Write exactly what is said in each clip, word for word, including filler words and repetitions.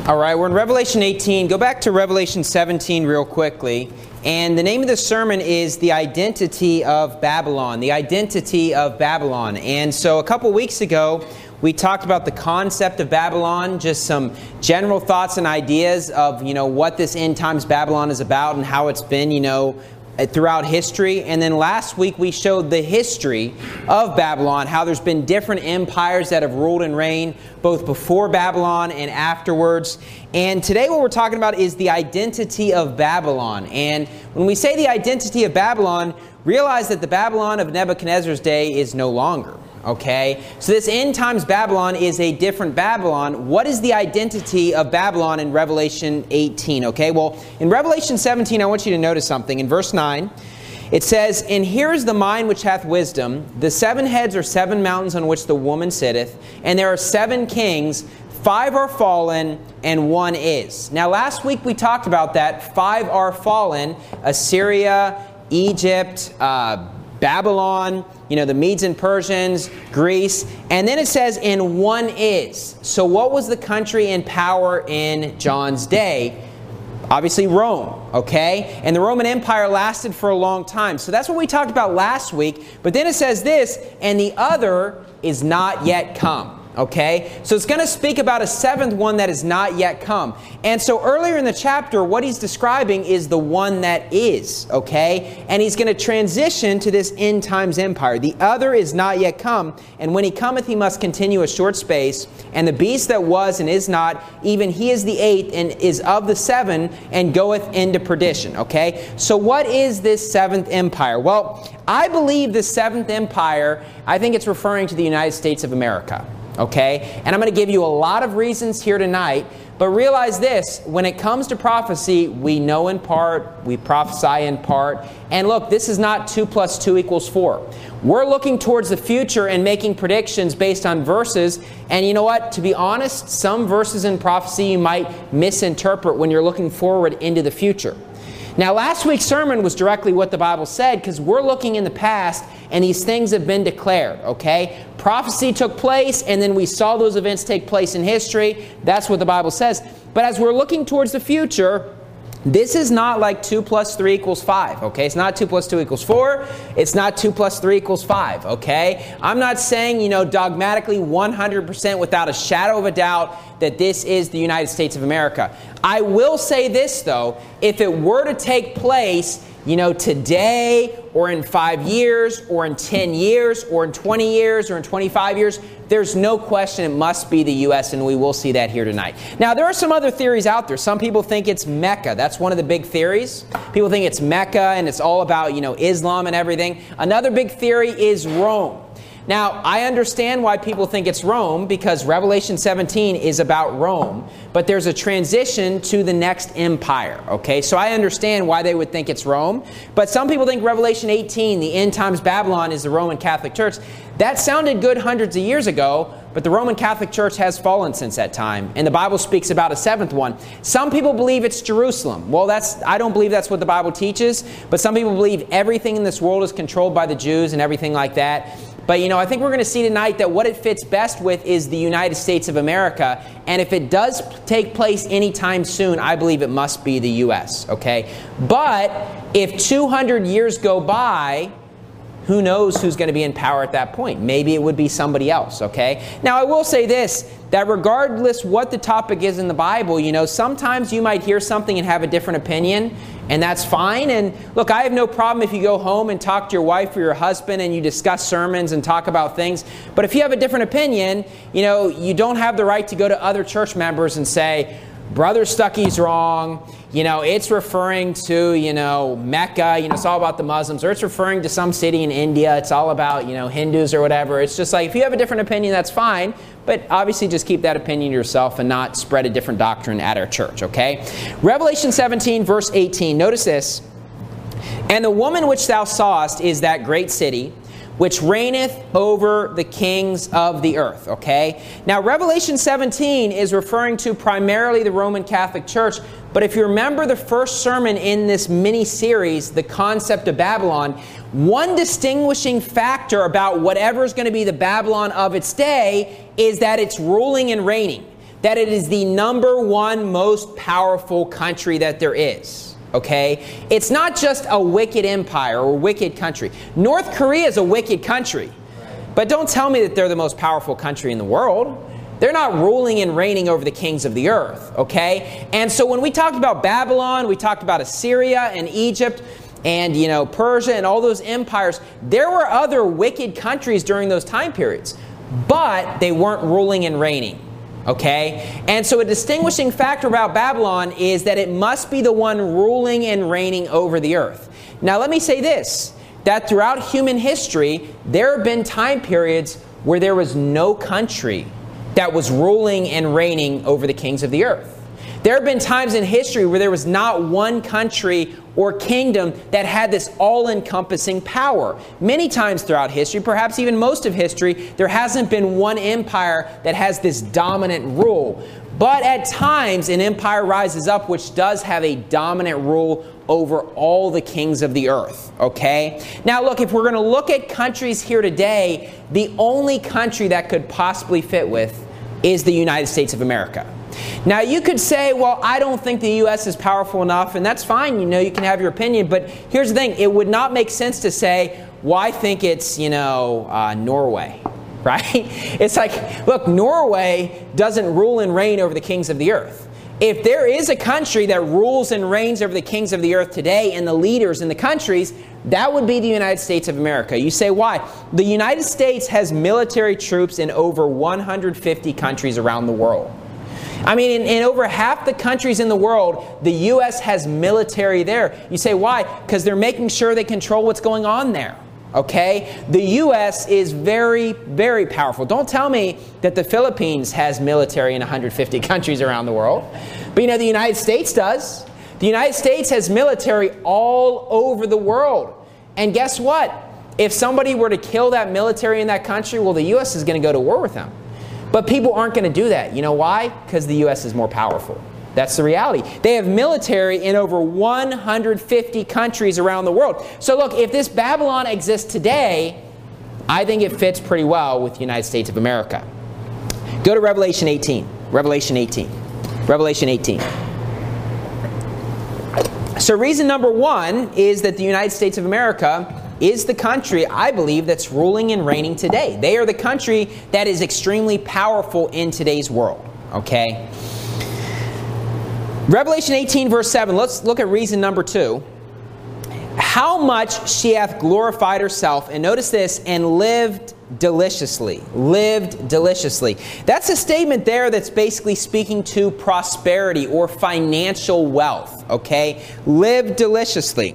All right, we're in Revelation eighteen. Go back to Revelation seventeen real quickly. And the name of the sermon is The Identity of Babylon. The Identity of Babylon. And so a couple weeks ago, we talked about the concept of Babylon, just some general thoughts and ideas of, you know, what this end times Babylon is about and how it's been, you know, throughout history. And then last week we showed the history of Babylon, how there's been different empires that have ruled and reigned both before Babylon and afterwards. And today what we're talking about is the identity of Babylon. And when we say the identity of Babylon, realize that the Babylon of Nebuchadnezzar's day is no longer. Okay, so this end times Babylon is a different Babylon. What is the identity of Babylon in Revelation eighteen? Okay, well, in Revelation seventeen, I want you to notice something. In verse nine, it says, "And here is the mind which hath wisdom. The seven heads are seven mountains on which the woman sitteth, and there are seven kings. Five are fallen, and one is." Now, last week we talked about that. Five are fallen: Assyria, Egypt, uh, Babylon, you know, the Medes and Persians, Greece. And then it says, and one is. So what was the country in power in John's day? Obviously Rome, okay? And the Roman Empire lasted for a long time. So that's what we talked about last week. But then it says this, and the other is not yet come. Okay, so it's going to speak about a seventh one that is not yet come. And so earlier in the chapter, what he's describing is the one that is, okay? And he's going to transition to this end times empire. The other is not yet come, and when he cometh, he must continue a short space. And the beast that was and is not, even he is the eighth, and is of the seven, and goeth into perdition, okay? So what is this seventh empire? Well, I believe this seventh empire, I think it's referring to the United States of America. Okay? And I'm going to give you a lot of reasons here tonight, but realize this, when it comes to prophecy, we know in part, we prophesy in part, and look, this is not two plus two equals four. We're looking towards the future and making predictions based on verses, and you know what? To be honest, some verses in prophecy you might misinterpret when you're looking forward into the future. Now, last week's sermon was directly what the Bible said, because we're looking in the past and these things have been declared, okay? Prophecy took place and then we saw those events take place in history. That's what the Bible says. But as we're looking towards the future, this is not like two plus three equals five, okay? It's not two plus two equals four. It's not two plus three equals five, okay? I'm not saying, you know, dogmatically one hundred percent without a shadow of a doubt that this is the United States of America. I will say this, though. If it were to take place, you know, today or in five years or in ten years or in twenty years or in twenty-five years, there's no question it must be the U S, and we will see that here tonight. Now, there are some other theories out there. Some people think it's Mecca. That's one of the big theories. People think it's Mecca and it's all about, you know, Islam and everything. Another big theory is Rome. Now, I understand why people think it's Rome, because Revelation seventeen is about Rome, but there's a transition to the next empire, okay? So I understand why they would think it's Rome, but some people think Revelation eighteen, the end times Babylon, is the Roman Catholic Church. That sounded good hundreds of years ago, but the Roman Catholic Church has fallen since that time, and the Bible speaks about a seventh one. Some people believe it's Jerusalem. Well, that's I don't believe that's what the Bible teaches, but some people believe everything in this world is controlled by the Jews and everything like that. But, you know, I think we're going to see tonight that what it fits best with is the United States of America. And if it does take place anytime soon, I believe it must be the U S, okay? But if two hundred years go by, who knows who's going to be in power at that point? Maybe it would be somebody else, okay? Now, I will say this, that regardless what the topic is in the Bible, you know, sometimes you might hear something and have a different opinion, and that's fine. And look, I have no problem if you go home and talk to your wife or your husband and you discuss sermons and talk about things. But if you have a different opinion, you know, you don't have the right to go to other church members and say, Brother Stuckey's wrong. You know, it's referring to, you know, Mecca. You know, it's all about the Muslims. Or it's referring to some city in India. It's all about, you know, Hindus or whatever. It's just like, if you have a different opinion, that's fine. But obviously just keep that opinion to yourself and not spread a different doctrine at our church, okay? Revelation seventeen, verse eighteen. Notice this. And the woman which thou sawest is that great city, which reigneth over the kings of the earth, okay? Now, Revelation seventeen is referring to primarily the Roman Catholic Church, but if you remember the first sermon in this mini-series, the concept of Babylon, one distinguishing factor about whatever is going to be the Babylon of its day is that it's ruling and reigning. that it is the number one most powerful country that there is. Okay? It's not just a wicked empire or wicked country. North Korea is a wicked country. But don't tell me that they're the most powerful country in the world. They're not ruling and reigning over the kings of the earth, okay? And so when we talked about Babylon, we talked about Assyria and Egypt and, you know, Persia and all those empires. There were other wicked countries during those time periods, but they weren't ruling and reigning, okay? And so a distinguishing factor about Babylon is that it must be the one ruling and reigning over the earth. Now let me say this, that throughout human history, there have been time periods where there was no country that was ruling and reigning over the kings of the earth. There have been times in history where there was not one country or kingdom that had this all-encompassing power. Many times throughout history, perhaps even most of history, there hasn't been one empire that has this dominant rule. But at times, an empire rises up which does have a dominant rule over all the kings of the earth, okay? Now look, if we're going to look at countries here today, the only country that could possibly fit with is the United States of America. Now you could say, well, I don't think the U S is powerful enough, and that's fine, you know, you can have your opinion, but here's the thing, it would not make sense to say, well, I think it's, you know, uh, Norway, right? It's like, look, Norway doesn't rule and reign over the kings of the earth. If there is a country that rules and reigns over the kings of the earth today and the leaders in the countries, that would be the United States of America. You say, why? The United States has military troops in over one hundred fifty countries around the world. I mean, in, in over half the countries in the world, the U S has military there. You say, why? Because they're making sure they control what's going on there. Okay? The U S is very, very powerful. Don't tell me that the Philippines has military in one hundred fifty countries around the world. But you know, the United States does. The United States has military all over the world. And guess what? If somebody were to kill that military in that country, well, the U S is going to go to war with them. But people aren't going to do that. You know why? Because the U S is more powerful. That's the reality. They have military in over one hundred fifty countries around the world. So look, if this Babylon exists today, I think it fits pretty well with the United States of America. Go to Revelation eighteen. Revelation eighteen. Revelation eighteen. So reason number one is that the United States of America is the country, I believe, that's ruling and reigning today. They are the country that is extremely powerful in today's world. Okay? Revelation eighteen, verse seven. Let's look at reason number two. How much she hath glorified herself, and notice this, and lived deliciously. Lived deliciously. That's a statement there that's basically speaking to prosperity or financial wealth. Okay? Lived deliciously.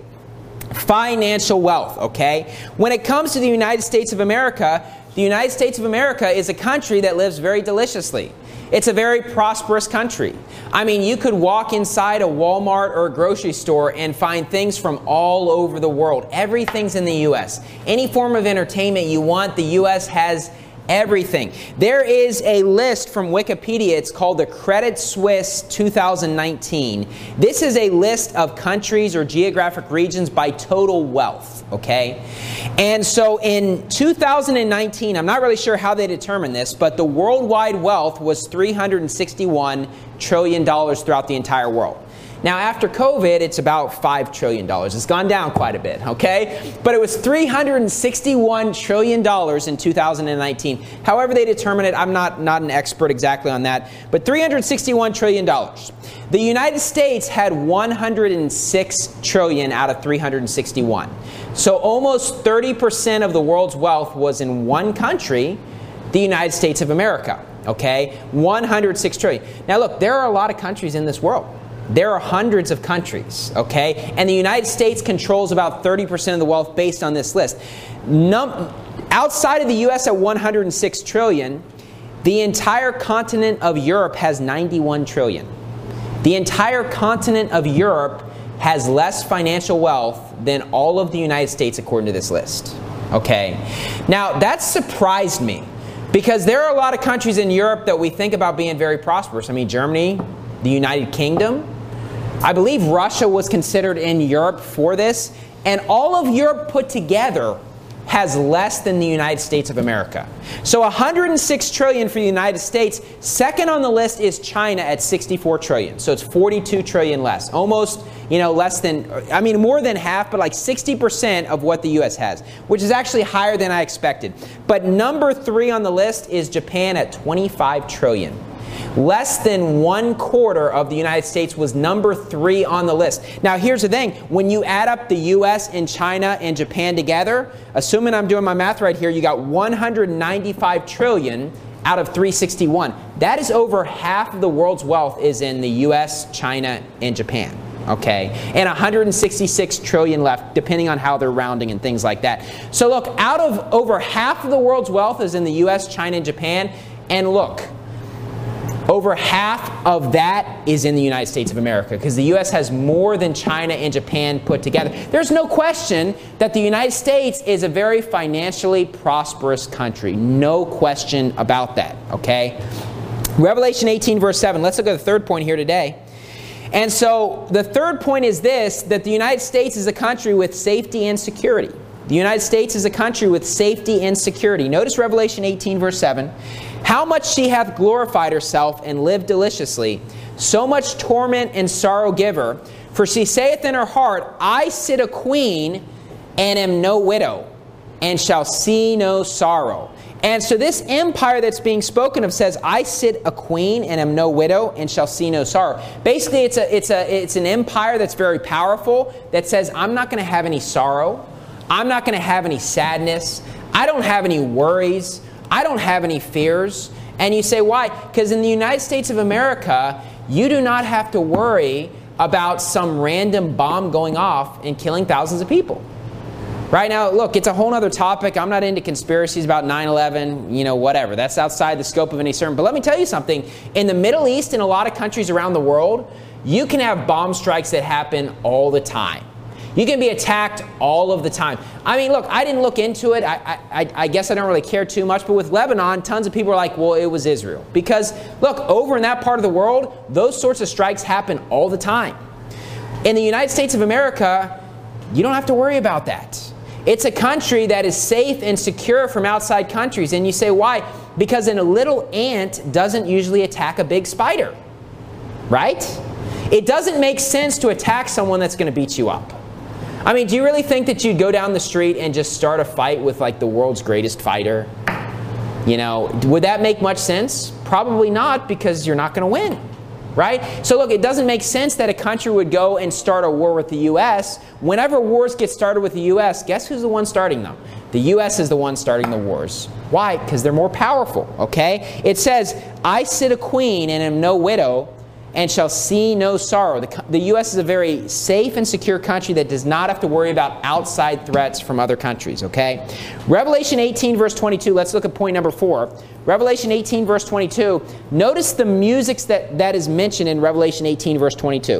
Financial wealth, okay? When it comes to the United States of America, the United States of America is a country that lives very deliciously. It's a very prosperous country. I mean, you could walk inside a Walmart or a grocery store and find things from all over the world. Everything's in the U S. Any form of entertainment you want, the U S has everything. There is a list from Wikipedia. It's called the Credit Suisse two thousand nineteen. This is a list of countries or geographic regions by total wealth, okay? And so in two thousand nineteen, I'm not really sure how they determined this, but the worldwide wealth was three hundred sixty-one trillion dollars throughout the entire world. Now, after COVID, it's about five trillion dollars. It's gone down quite a bit, okay? But it was three hundred sixty-one trillion dollars in two thousand nineteen. However they determine it, I'm not, not an expert exactly on that, but three hundred sixty-one trillion dollars. The United States had one hundred six trillion dollars out of three hundred sixty-one. So almost thirty percent of the world's wealth was in one country, the United States of America, okay? one hundred six trillion dollars. Now look, there are a lot of countries in this world. There are hundreds of countries, okay? And the United States controls about thirty percent of the wealth based on this list. Num- outside of the U S at one hundred six trillion dollars, the entire continent of Europe has ninety-one trillion dollars. The entire continent of Europe has less financial wealth than all of the United States according to this list, okay? Now, that surprised me because there are a lot of countries in Europe that we think about being very prosperous. I mean, Germany, the United Kingdom. I believe Russia was considered in Europe for this. And all of Europe put together has less than the United States of America. So one hundred six trillion dollars for the United States. Second on the list is China at sixty-four trillion dollars. So it's forty-two trillion dollars less. Almost, you know, less than, I mean, more than half, but like sixty percent of what the U S has, which is actually higher than I expected. But number three on the list is Japan at twenty-five trillion dollars. Less than one quarter of the United States was number three on the list. Now, here's the thing. When you add up the U S and China and Japan together, assuming I'm doing my math right here, you got one hundred ninety-five trillion dollars out of three hundred sixty-one. That is over half of the world's wealth is in the U S, China, and Japan. Okay, and one hundred sixty-six trillion dollars left, depending on how they're rounding and things like that. So look, out of over half of the world's wealth is in the U S, China, and Japan. And look, over half of that is in the United States of America, because the U S has more than China and Japan put together. There's no question that the United States is a very financially prosperous country. No question about that, okay? Revelation eighteen, verse seven. Let's look at the third point here today. And so the third point is this, that the United States is a country with safety and security. The United States is a country with safety and security. Notice Revelation eighteen, verse seven. How much she hath glorified herself and lived deliciously, so much torment and sorrow give her. For she saith in her heart, I sit a queen and am no widow, and shall see no sorrow. And so this empire that's being spoken of says, I sit a queen and am no widow, and shall see no sorrow. Basically, it's a it's a it's an empire that's very powerful, that says, I'm not going to have any sorrow. I'm not going to have any sadness. I don't have any worries. I don't have any fears. And you say, why? Because in the United States of America, you do not have to worry about some random bomb going off and killing thousands of people. Right now, look, it's a whole other topic. I'm not into conspiracies about nine eleven, you know, whatever. That's outside the scope of any sermon. But let me tell you something. In the Middle East and a lot of countries around the world, you can have bomb strikes that happen all the time. You can be attacked all of the time. I mean, look, I didn't look into it. I, I, I guess I don't really care too much. But with Lebanon, tons of people are like, well, it was Israel. Because, look, over in that part of the world, those sorts of strikes happen all the time. In the United States of America, you don't have to worry about that. It's a country that is safe and secure from outside countries. And you say, why? Because a little ant doesn't usually attack a big spider. Right? It doesn't make sense to attack someone that's going to beat you up. I mean, do you really think that you'd go down the street and just start a fight with like the world's greatest fighter? You know, would that make much sense? Probably not, because you're not going to win, right? So look, it doesn't make sense that a country would go and start a war with the U S. Whenever wars get started with the U S, guess who's the one starting them? The U S is the one starting the wars. Why? Because they're more powerful, okay? It says, I sit a queen and am no widow, and shall see no sorrow. The, the U S is a very safe and secure country that does not have to worry about outside threats from other countries, okay? Revelation eighteen, verse twenty-two, let's look at point number four. Revelation eighteen, verse twenty-two, notice the music that, that is mentioned in Revelation eighteen, verse twenty-two.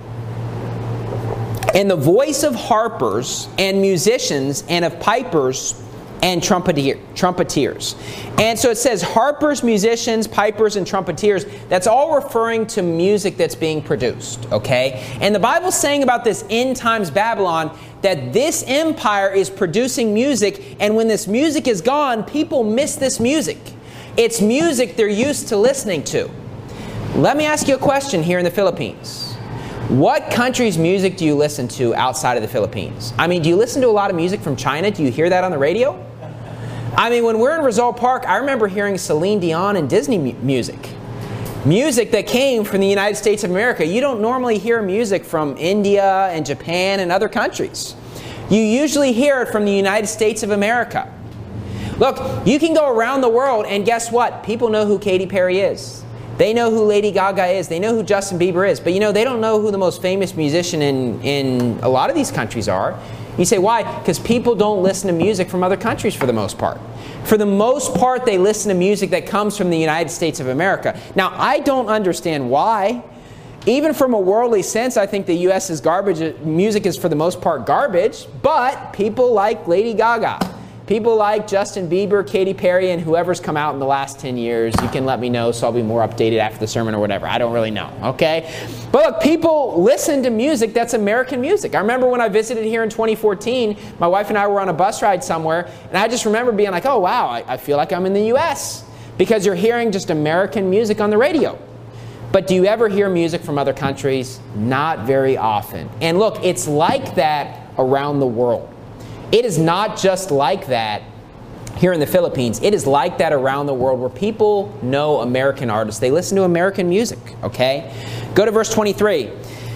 And the voice of harpers and musicians and of pipers and trumpeteer, trumpeteers. And so it says harpers, musicians, pipers, and trumpeteers. That's all referring to music that's being produced, okay? And the Bible's saying about this end times Babylon that this empire is producing music, and when this music is gone, people miss this music. It's music they're used to listening to. Let me ask you a question here in the Philippines. What country's music do you listen to outside of the Philippines? I mean, do you listen to a lot of music from China? Do you hear that on the radio? I mean, when we're in Rizal Park, I remember hearing Celine Dion and Disney mu- music. Music that came from the United States of America. You don't normally hear music from India and Japan and other countries. You usually hear it from the United States of America. Look, you can go around the world and guess what? People know who Katy Perry is. They know who Lady Gaga is. They know who Justin Bieber is. But you know, they don't know who the most famous musician in, in a lot of these countries are. You say, why? Because people don't listen to music from other countries for the most part. For the most part, they listen to music that comes from the United States of America. Now, I don't understand why. Even from a worldly sense, I think the U S is garbage. Music is for the most part garbage. But people like Lady Gaga. People like Justin Bieber, Katy Perry, and whoever's come out in the last ten years. You can let me know so I'll be more updated after the sermon or whatever. I don't really know, okay? But look, people listen to music that's American music. I remember when I visited here in twenty fourteen, my wife and I were on a bus ride somewhere, and I just remember being like, oh, wow, I, I feel like I'm in the U S because you're hearing just American music on the radio. But do you ever hear music from other countries? Not very often. And look, it's like that around the world. It is not just like that here in the Philippines. It is like that around the world where people know American artists. They listen to American music, okay? Go to verse twenty-three.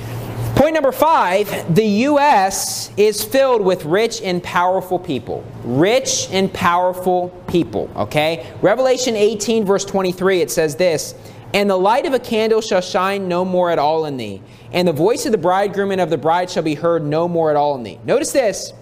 Point number five, the U S is filled with rich and powerful people. Rich and powerful people, okay? Revelation eighteen, verse twenty-three, it says this, "And the light of a candle shall shine no more at all in thee, and the voice of the bridegroom and of the bride shall be heard no more at all in thee." Notice this,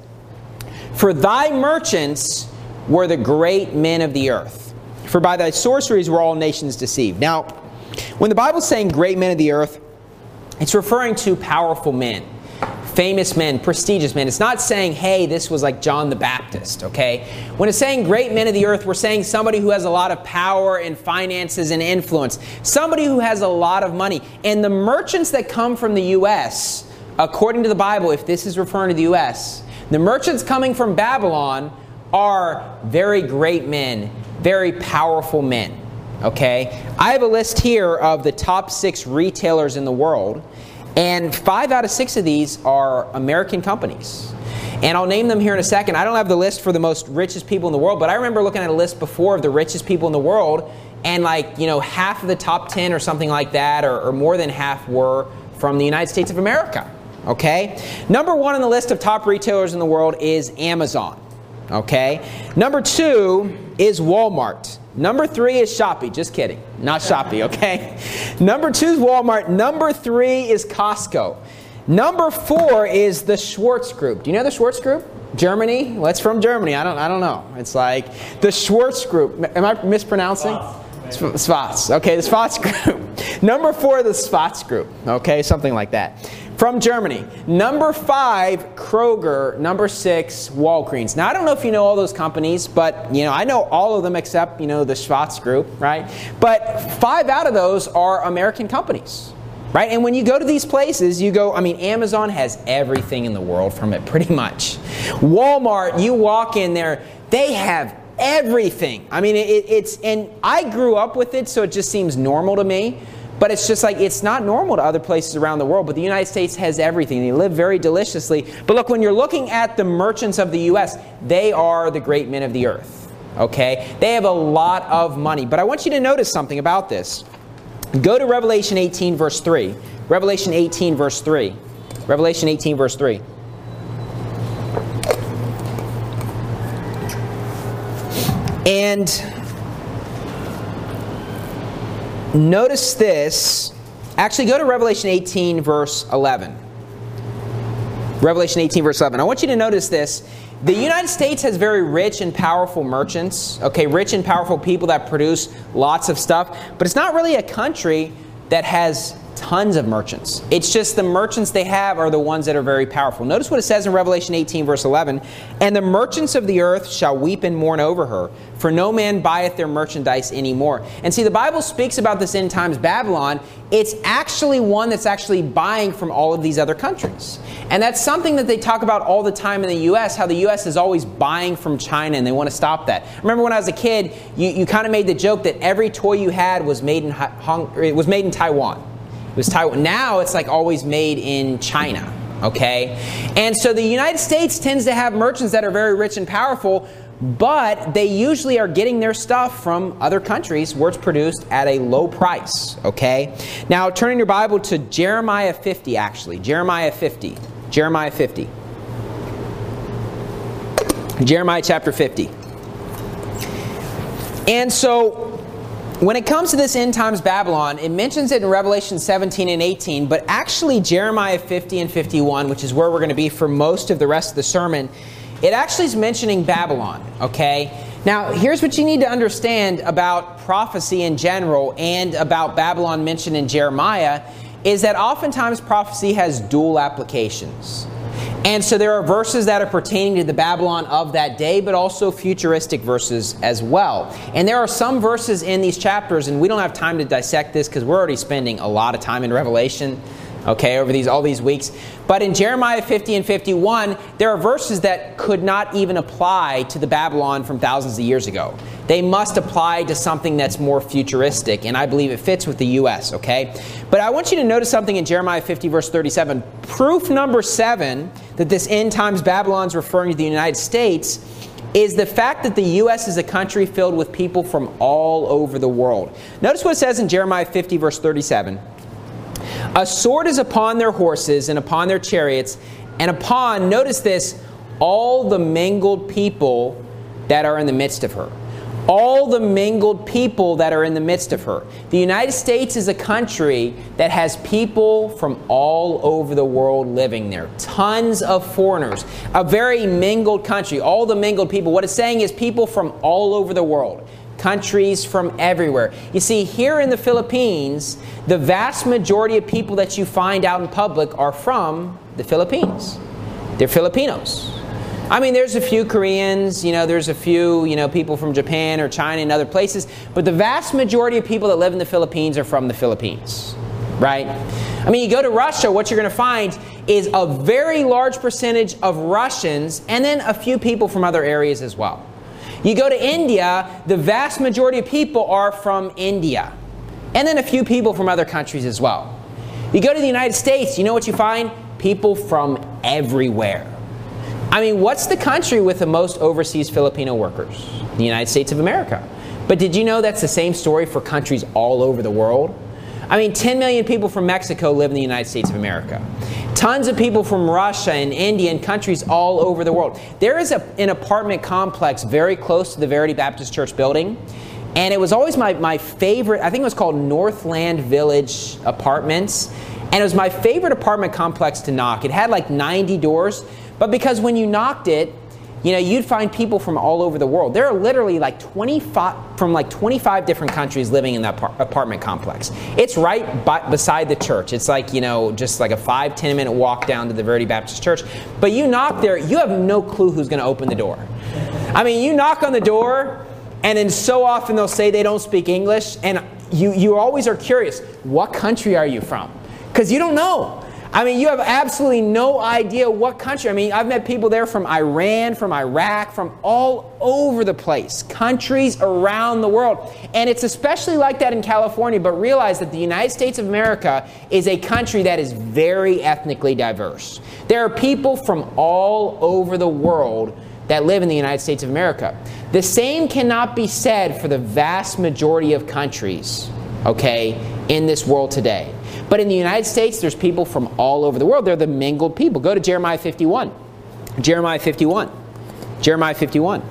"For thy merchants were the great men of the earth, for by thy sorceries were all nations deceived." Now, when the Bible's saying great men of the earth, it's referring to powerful men, famous men, prestigious men. It's not saying, hey, this was like John the Baptist, okay? When it's saying great men of the earth, we're saying somebody who has a lot of power and finances and influence, somebody who has a lot of money. And the merchants that come from the U S, according to the Bible, if this is referring to the U S, the merchants coming from Babylon are very great men, very powerful men, okay? I have a list here of the top six retailers in the world, and five out of six of these are American companies. And I'll name them here in a second. I don't have the list for the most richest people in the world, but I remember looking at a list before of the richest people in the world, and like, you know, half of the top ten or something like that, or, or more than half were from the United States of America. Okay? Number one on the list of top retailers in the world is Amazon. Okay? Number two is Walmart. Number three is Shopee. Just kidding. Not Shopee, okay? Number two is Walmart. Number three is Costco. Number four is the Schwartz Group. Do you know the Schwartz Group? Germany? Well, it's from Germany. I don't I don't know. It's like the Schwartz Group. Am I mispronouncing? Schwartz. Okay, the Schwartz Group. Number four, the Schwartz Group. Okay, something like that. From Germany. Number five, Kroger. Number six, Walgreens. Now, I don't know if you know all those companies, but, you know, I know all of them except, you know, the Schwartz Group, right? But five out of those are American companies, right? And when you go to these places, you go, I mean, Amazon has everything in the world from it, pretty much. Walmart, you walk in there, they have everything. I mean, it, it's, and I grew up with it, so it just seems normal to me. But it's just like, it's not normal to other places around the world. But the United States has everything. They live very deliciously. But look, when you're looking at the merchants of the U S, they are the great men of the earth. Okay? They have a lot of money. But I want you to notice something about this. Go to Revelation eighteen, verse three. Revelation eighteen, verse three. Revelation eighteen, verse three. And notice this. Actually, go to Revelation eighteen, verse eleven. Revelation eighteen, verse eleven. I want you to notice this. The United States has very rich and powerful merchants. Okay, rich and powerful people that produce lots of stuff. But it's not really a country that has tons of merchants. It's just the merchants they have are the ones that are very powerful. Notice what it says in Revelation eighteen, verse eleven. "And the merchants of the earth shall weep and mourn over her, for no man buyeth their merchandise anymore." And see, the Bible speaks about this end times Babylon. It's actually one that's actually buying from all of these other countries. And that's something that they talk about all the time in the U S, how the U S is always buying from China, and they want to stop that. Remember when I was a kid, you, you kind of made the joke that every toy you had was made in Hong, it was made in Taiwan. It was Taiwan. Now it's like always made in China, okay? And so the United States tends to have merchants that are very rich and powerful, but they usually are getting their stuff from other countries where it's produced at a low price, okay? Now, turn in your Bible to Jeremiah fifty, actually. Jeremiah fifty. Jeremiah fifty. Jeremiah chapter fifty. And so, when it comes to this end times Babylon, it mentions it in Revelation seventeen and eighteen, but actually Jeremiah fifty and fifty-one, which is where we're going to be for most of the rest of the sermon, it actually is mentioning Babylon, okay? Now, here's what you need to understand about prophecy in general and about Babylon mentioned in Jeremiah, is that oftentimes prophecy has dual applications. And so there are verses that are pertaining to the Babylon of that day, but also futuristic verses as well. And there are some verses in these chapters, and we don't have time to dissect this because we're already spending a lot of time in Revelation, okay, over these all these weeks. But in Jeremiah fifty and fifty-one, there are verses that could not even apply to the Babylon from thousands of years ago. They must apply to something that's more futuristic, and I believe it fits with the U S, okay? But I want you to notice something in Jeremiah fifty, verse thirty-seven. Proof number seven that this end times Babylon is referring to the United States is the fact that the U S is a country filled with people from all over the world. Notice what it says in Jeremiah fifty, verse thirty-seven. A sword is upon their horses and upon their chariots, and upon, notice this, all the mingled people that are in the midst of her. All the mingled people that are in the midst of her. The United States is a country that has people from all over the world living there. Tons of foreigners. A very mingled country. All the mingled people. What it's saying is people from all over the world. Countries from everywhere. You see, here in the Philippines, the vast majority of people that you find out in public are from the Philippines. They're Filipinos. I mean, there's a few Koreans, you know, there's a few, you know, people from Japan or China and other places, but the vast majority of people that live in the Philippines are from the Philippines, right? I mean, you go to Russia, what you're going to find is a very large percentage of Russians and then a few people from other areas as well. You go to India, the vast majority of people are from India, and then a few people from other countries as well. You go to the United States, you know what you find? People from everywhere. I mean, what's the country with the most overseas Filipino workers? The United States of America. But did you know that's the same story for countries all over the world? I mean, ten million people from Mexico live in the United States of America. Tons of people from Russia and India and countries all over the world. There is a, an apartment complex very close to the Verity Baptist Church building. And it was always my, my favorite, I think it was called Northland Village Apartments. And it was my favorite apartment complex to knock. It had like ninety doors. But because when you knocked it, you know, you'd find people from all over the world. There are literally like twenty-five, from like twenty-five different countries living in that par- apartment complex. It's right by, beside the church. It's like, you know, just like a five, ten minute walk down to the Verity Baptist Church. But you knock there, you have no clue who's going to open the door. I mean, you knock on the door, and then so often they'll say they don't speak English, and you, you always are curious, what country are you from? Because you don't know. I mean, you have absolutely no idea what country. I mean, I've met people there from Iran, from Iraq, from all over the place. Countries around the world. And it's especially like that in California, but realize that the United States of America is a country that is very ethnically diverse. There are people from all over the world that live in the United States of America. The same cannot be said for the vast majority of countries, okay, in this world today. But in the United States, there's people from all over the world. They're the mingled people. Go to Jeremiah fifty-one. Jeremiah fifty-one. Jeremiah fifty-one.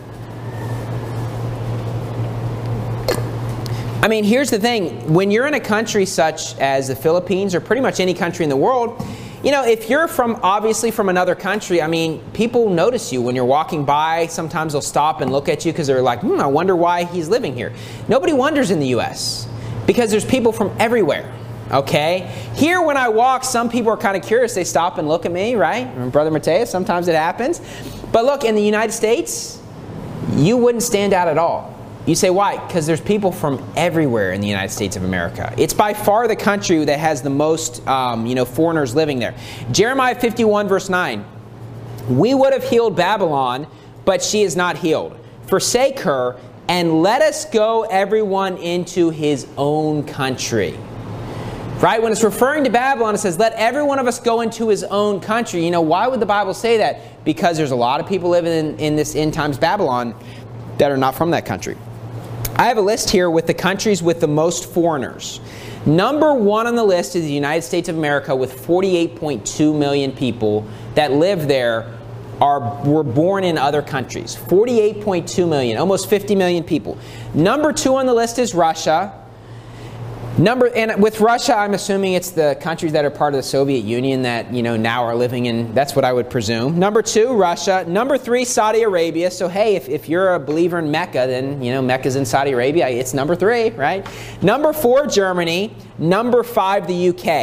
I mean, here's the thing. When you're in a country such as the Philippines or pretty much any country in the world, you know, if you're from, obviously from another country, I mean, people notice you when you're walking by. Sometimes they'll stop and look at you because they're like, hmm, I wonder why he's living here. Nobody wonders in the U S because there's people from everywhere. Okay? Here when I walk, some people are kind of curious. They stop and look at me, right? Brother Mateus, sometimes it happens. But look, in the United States, you wouldn't stand out at all. You say, why? Because there's people from everywhere in the United States of America. It's by far the country that has the most um, you know, foreigners living there. Jeremiah fifty-one, verse nine. We would have healed Babylon, but she is not healed. Forsake her, and let us go everyone into his own country. Right? When it's referring to Babylon, it says, let every one of us go into his own country. You know, why would the Bible say that? Because there's a lot of people living in, in this end times Babylon that are not from that country. I have a list here with the countries with the most foreigners. Number one on the list is the United States of America with forty-eight point two million people that live there are were born in other countries. forty-eight point two million, almost fifty million people. Number two on the list is Russia. Number and with Russia, I'm assuming it's the countries that are part of the Soviet Union that, you know, now are living in, that's what I would presume. Number two, Russia. Number three, Saudi Arabia. So hey, if, if you're a believer in Mecca, then, you know, Mecca's in Saudi Arabia. It's number three, right? Number four, Germany. Number five, the U K.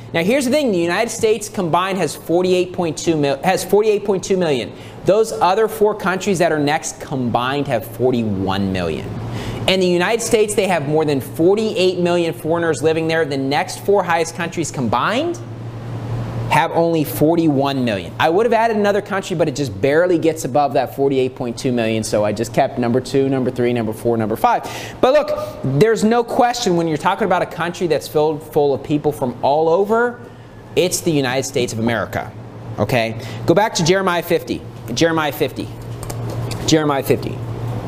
Now here's the thing, the United States combined has forty-eight point two mil, has forty-eight point two million. Those other four countries that are next combined have forty-one million. And the United States, they have more than forty-eight million foreigners living there. The next four highest countries combined have only forty-one million. I would have added another country, but it just barely gets above that forty-eight point two million, so I just kept number two, number three, number four, number five. But look, there's no question when you're talking about a country that's filled full of people from all over, it's the United States of America. Okay? Go back to Jeremiah fifty. Jeremiah fifty. Jeremiah fifty.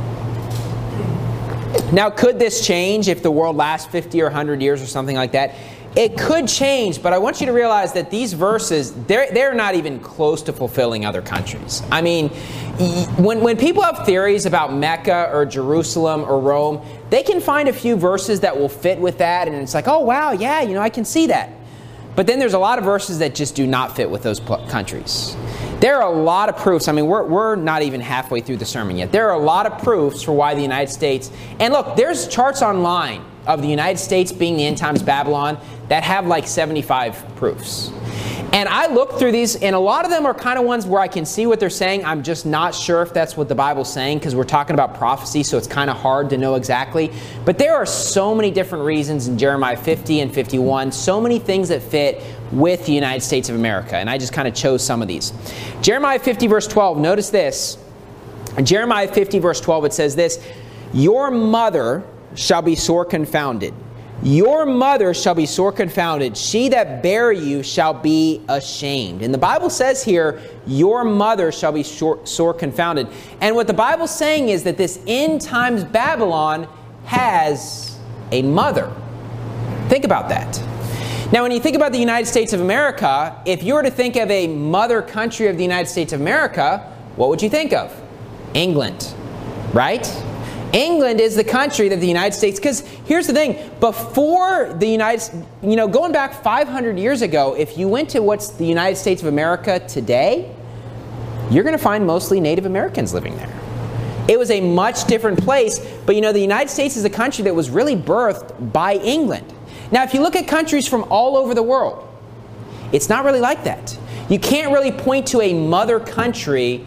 Now, could this change if the world lasts fifty or one hundred years or something like that? It could change, but I want you to realize that these verses, they're, they're not even close to fulfilling other countries. I mean, when, when people have theories about Mecca or Jerusalem or Rome, they can find a few verses that will fit with that, and it's like, oh, wow, yeah, you know, I can see that. But then there's a lot of verses that just do not fit with those countries. There are a lot of proofs. I mean, we're, we're not even halfway through the sermon yet. There are a lot of proofs for why the United States, and look, there's charts online of the United States being the end times Babylon that have like seventy-five proofs. And I looked through these, and a lot of them are kind of ones where I can see what they're saying. I'm just not sure if that's what the Bible's saying, because we're talking about prophecy, so it's kind of hard to know exactly. But there are so many different reasons in Jeremiah fifty and fifty-one, so many things that fit with the United States of America. And I just kind of chose some of these. Jeremiah fifty verse twelve, notice this. In Jeremiah fifty verse twelve, it says this, "Your mother shall be sore confounded. Your mother shall be sore confounded. She that bare you shall be ashamed." And the Bible says here, your mother shall be sore, sore confounded. And what the Bible's saying is that this end times Babylon has a mother. Think about that. Now, when you think about the United States of America, if you were to think of a mother country of the United States of America, what would you think of? England, right? England is the country that the United States, because here's the thing, before the United, you know, going back five hundred years ago, if you went to what's the United States of America today, you're going to find mostly Native Americans living there. It was a much different place, but you know, the United States is a country that was really birthed by England. Now, if you look at countries from all over the world, it's not really like that. You can't really point to a mother country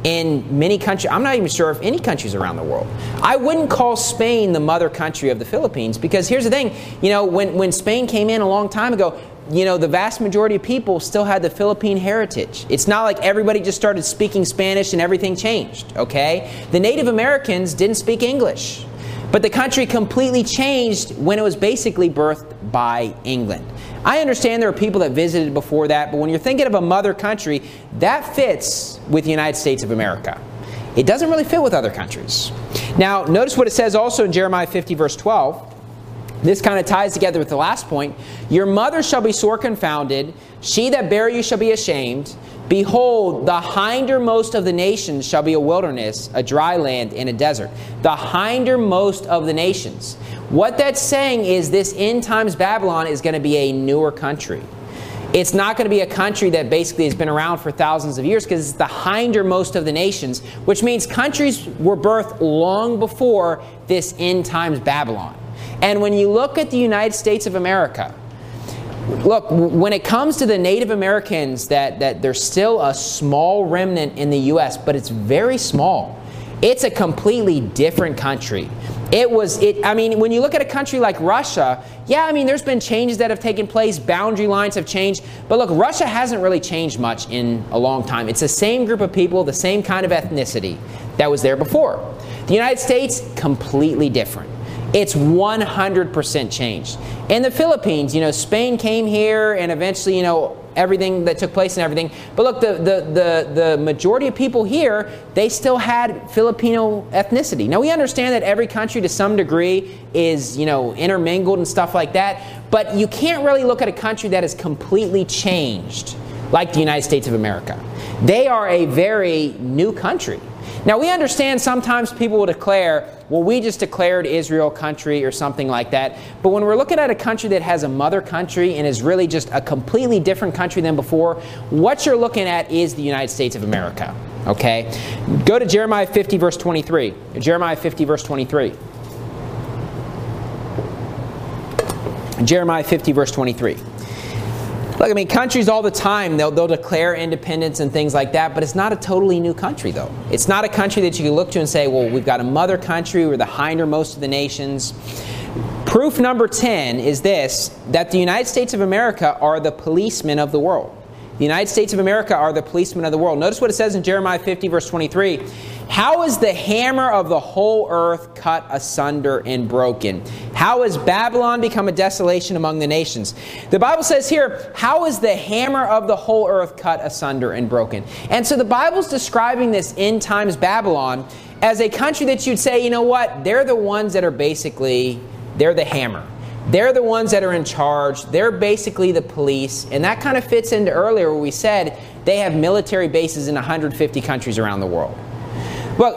in many countries. I'm not even sure if any countries around the world. I wouldn't call Spain the mother country of the Philippines, because here's the thing, you know, when, when Spain came in a long time ago, you know, the vast majority of people still had the Philippine heritage. It's not like everybody just started speaking Spanish and everything changed, okay? The Native Americans didn't speak English, but the country completely changed when it was basically birthed by England. I understand there are people that visited before that, but when you're thinking of a mother country, that fits with the United States of America. It doesn't really fit with other countries. Now, notice what it says also in Jeremiah fifty verse twelve. This kind of ties together with the last point. "Your mother shall be sore confounded, she that bare you shall be ashamed. Behold, the hindermost of the nations shall be a wilderness, a dry land, and a desert." The hindermost of the nations. What that's saying is this end times Babylon is going to be a newer country. It's not going to be a country that basically has been around for thousands of years, because it's the hindermost of the nations, which means countries were birthed long before this end times Babylon. And when you look at the United States of America, look, when it comes to the Native Americans, that, that there's still a small remnant in the U S, but it's very small. It's a completely different country. It was, it. I mean, when you look at a country like Russia, yeah, I mean, there's been changes that have taken place, boundary lines have changed, but look, Russia hasn't really changed much in a long time. It's the same group of people, the same kind of ethnicity that was there before. The United States, completely different. It's one hundred percent changed. In the Philippines, you know, Spain came here, and eventually, you know, everything that took place and everything. But look, the, the, the, the majority of people here, they still had Filipino ethnicity. Now, we understand that every country to some degree is, you know, intermingled and stuff like that. But you can't really look at a country that has completely changed like the United States of America. They are a very new country. Now, we understand sometimes people will declare, well, we just declared Israel country or something like that. But when we're looking at a country that has a mother country and is really just a completely different country than before, what you're looking at is the United States of America. Okay? Go to Jeremiah fifty verse twenty-three. Jeremiah fifty verse twenty-three. Jeremiah fifty verse twenty-three. Look, I mean, countries all the time, they'll, they'll declare independence and things like that, but it's not a totally new country, though. It's not a country that you can look to and say, well, we've got a mother country, we're the hindermost of the nations. Proof number ten is this, that the United States of America are the policemen of the world. The United States of America are the policemen of the world. Notice what it says in Jeremiah fifty, verse twenty-three. How is the hammer of the whole earth cut asunder and broken? How has Babylon become a desolation among the nations? The Bible says here, how is the hammer of the whole earth cut asunder and broken? And so the Bible's describing this end times Babylon as a country that you'd say, you know what, they're the ones that are basically, they're the hammer. They're the ones that are in charge. They're basically the police. And that kind of fits into earlier where we said they have military bases in one hundred fifty countries around the world. Well,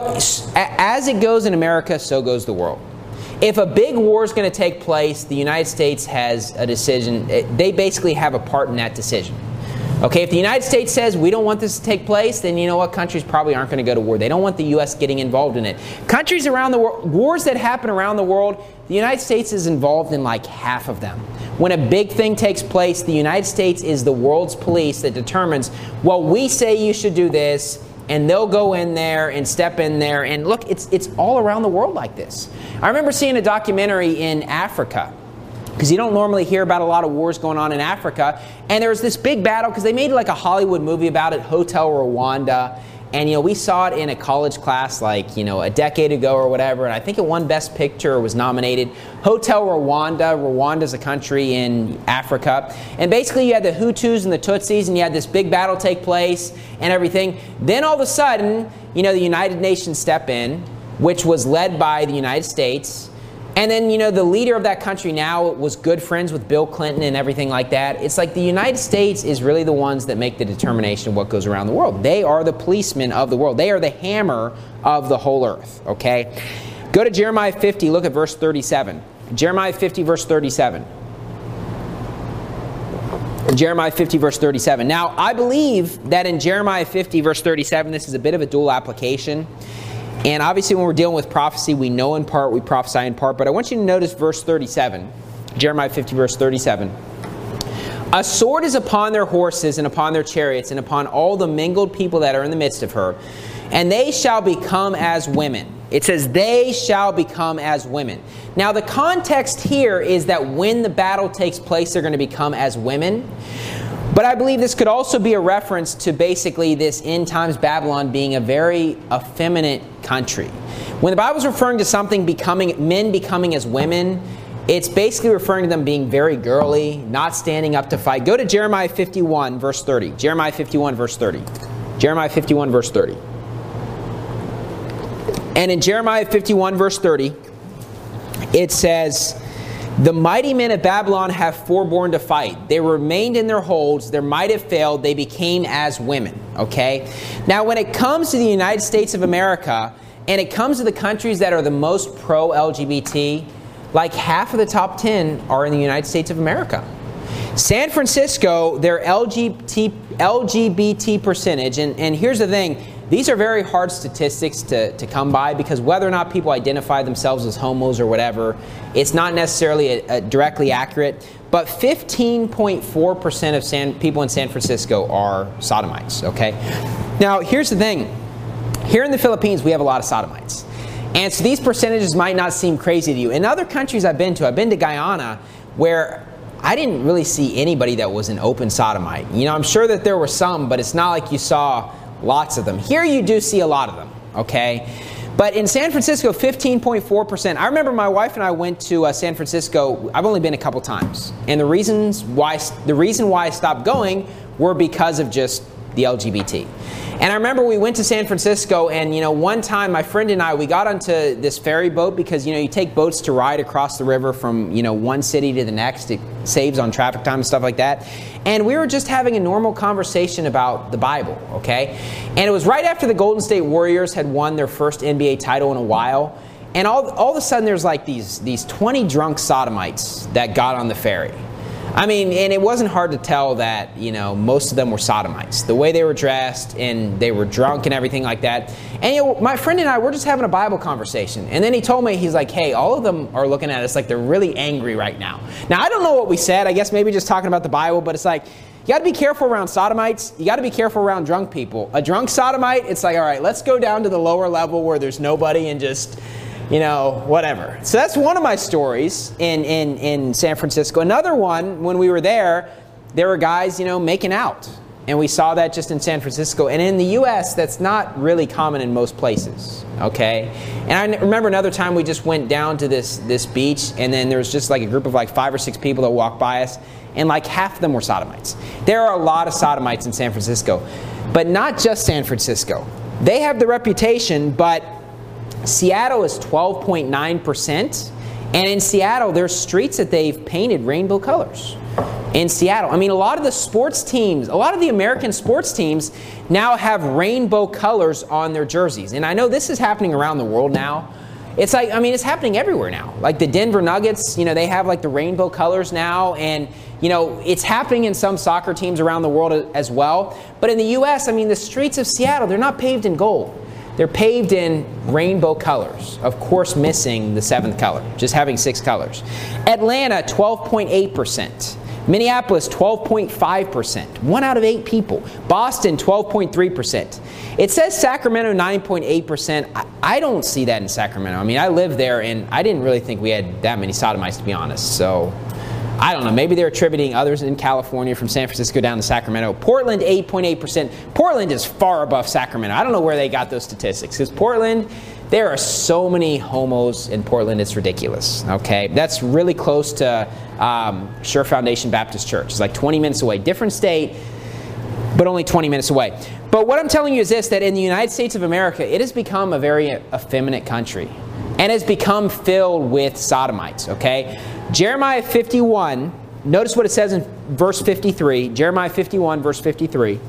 as it goes in America, so goes the world. If a big war is going to take place, the United States has a decision. They basically have a part in that decision. Okay, if the United States says we don't want this to take place, then you know what? Countries probably aren't going to go to war. They don't want the U S getting involved in it. Countries around the world, wars that happen around the world, the United States is involved in like half of them. When a big thing takes place, the United States is the world's police that determines, well, we say you should do this, and they'll go in there and step in there. And look, it's it's all around the world like this. I remember seeing a documentary in Africa, because you don't normally hear about a lot of wars going on in Africa. And there was this big battle, because they made like a Hollywood movie about it, Hotel Rwanda. And, you know, we saw it in a college class like, you know, a decade ago or whatever. And I think it won Best Picture or was nominated. Hotel Rwanda. Rwanda's a country in Africa. And basically you had the Hutus and the Tutsis, and you had this big battle take place and everything. Then all of a sudden, you know, the United Nations step in, which was led by the United States. And then, you know, the leader of that country now was good friends with Bill Clinton and everything like that. It's like the United States is really the ones that make the determination of what goes around the world. They are the policemen of the world. They are the hammer of the whole earth, okay? Go to Jeremiah fifty, look at verse thirty-seven. Jeremiah fifty, verse thirty-seven. Jeremiah fifty, verse thirty-seven. Now, I believe that in Jeremiah fifty, verse thirty-seven, this is a bit of a dual application. And obviously when we're dealing with prophecy, we know in part, we prophesy in part. But I want you to notice verse thirty-seven. Jeremiah fifty, verse thirty-seven. A sword is upon their horses and upon their chariots and upon all the mingled people that are in the midst of her. And they shall become as women. It says they shall become as women. Now the context here is that when the battle takes place, they're going to become as women. But I believe this could also be a reference to basically this end times Babylon being a very effeminate country. When the Bible's referring to something becoming, men becoming as women, it's basically referring to them being very girly, not standing up to fight. Go to Jeremiah fifty-one, verse thirty. Jeremiah fifty-one, verse thirty. Jeremiah fifty-one, verse thirty. And in Jeremiah fifty-one, verse thirty, it says, the mighty men of Babylon have forborne to fight. They remained in their holds. Their might have failed. They became as women. Okay? Now, when it comes to the United States of America, and it comes to the countries that are the most pro-L G B T, like half of the top ten are in the United States of America. San Francisco, their L G B T percentage, and, and here's the thing, these are very hard statistics to, to come by, because whether or not people identify themselves as homos or whatever, it's not necessarily a, a directly accurate. But fifteen point four percent of San, people in San Francisco are sodomites, okay? Now, here's the thing. Here in the Philippines, we have a lot of sodomites. And so these percentages might not seem crazy to you. In other countries I've been to, I've been to Guyana, where I didn't really see anybody that was an open sodomite. You know, I'm sure that there were some, but it's not like you saw lots of them. Here you do see a lot of them, okay? But in San Francisco, fifteen point four percent. I remember my wife and I went to uh, San Francisco. I've only been a couple times. And the reasons why the reason why I stopped going were because of just the L G B T. And I remember we went to San Francisco, and, you know, one time my friend and I, we got onto this ferry boat because, you know, you take boats to ride across the river from, you know, one city to the next. It saves on traffic time and stuff like that. And we were just having a normal conversation about the Bible, okay? And it was right after the Golden State Warriors had won their first N B A title in a while. And all, all of a sudden there's like these, these twenty drunk sodomites that got on the ferry. I mean, and it wasn't hard to tell that, you know, most of them were sodomites. The way they were dressed, and they were drunk and everything like that. And, you know, my friend and I, we're just having a Bible conversation. And then he told me, he's like, hey, all of them are looking at us like they're really angry right now. Now, I don't know what we said. I guess maybe just talking about the Bible, but it's like, you got to be careful around sodomites. You got to be careful around drunk people. A drunk sodomite, it's like, all right, let's go down to the lower level where there's nobody and just, you know, whatever. So that's one of my stories in, in, in San Francisco. Another one, when we were there, there were guys, you know, making out. And we saw that just in San Francisco. And in the U S, that's not really common in most places, okay? And I remember another time we just went down to this, this beach, and then there was just like a group of like five or six people that walked by us, and like half of them were sodomites. There are a lot of sodomites in San Francisco, but not just San Francisco. They have the reputation, but Seattle is twelve point nine percent, and in Seattle, there's streets that they've painted rainbow colors. In Seattle, I mean, a lot of the sports teams, a lot of the American sports teams now have rainbow colors on their jerseys. And I know this is happening around the world now. It's like, I mean, it's happening everywhere now. Like the Denver Nuggets, you know, they have like the rainbow colors now. And, you know, it's happening in some soccer teams around the world as well. But in the U S, I mean, the streets of Seattle, they're not paved in gold. They're paved in rainbow colors. Of course, missing the seventh color, just having six colors. Atlanta, twelve point eight percent. Minneapolis, twelve point five percent. One out of eight people. Boston, twelve point three percent. It says Sacramento, nine point eight percent. I, I don't see that in Sacramento. I mean, I live there, and I didn't really think we had that many sodomites, to be honest. So, I don't know. Maybe they're attributing others in California from San Francisco down to Sacramento. Portland, eight point eight percent. Portland is far above Sacramento. I don't know where they got those statistics. Because Portland, there are so many homos in Portland, it's ridiculous. Okay, that's really close to um, Sure Foundation Baptist Church. It's like twenty minutes away. Different state, but only twenty minutes away. But what I'm telling you is this, that in the United States of America, it has become a very effeminate country. And has become filled with sodomites, okay? Jeremiah fifty-one, notice what it says in verse fifty-three. Jeremiah fifty-one, verse fifty-three.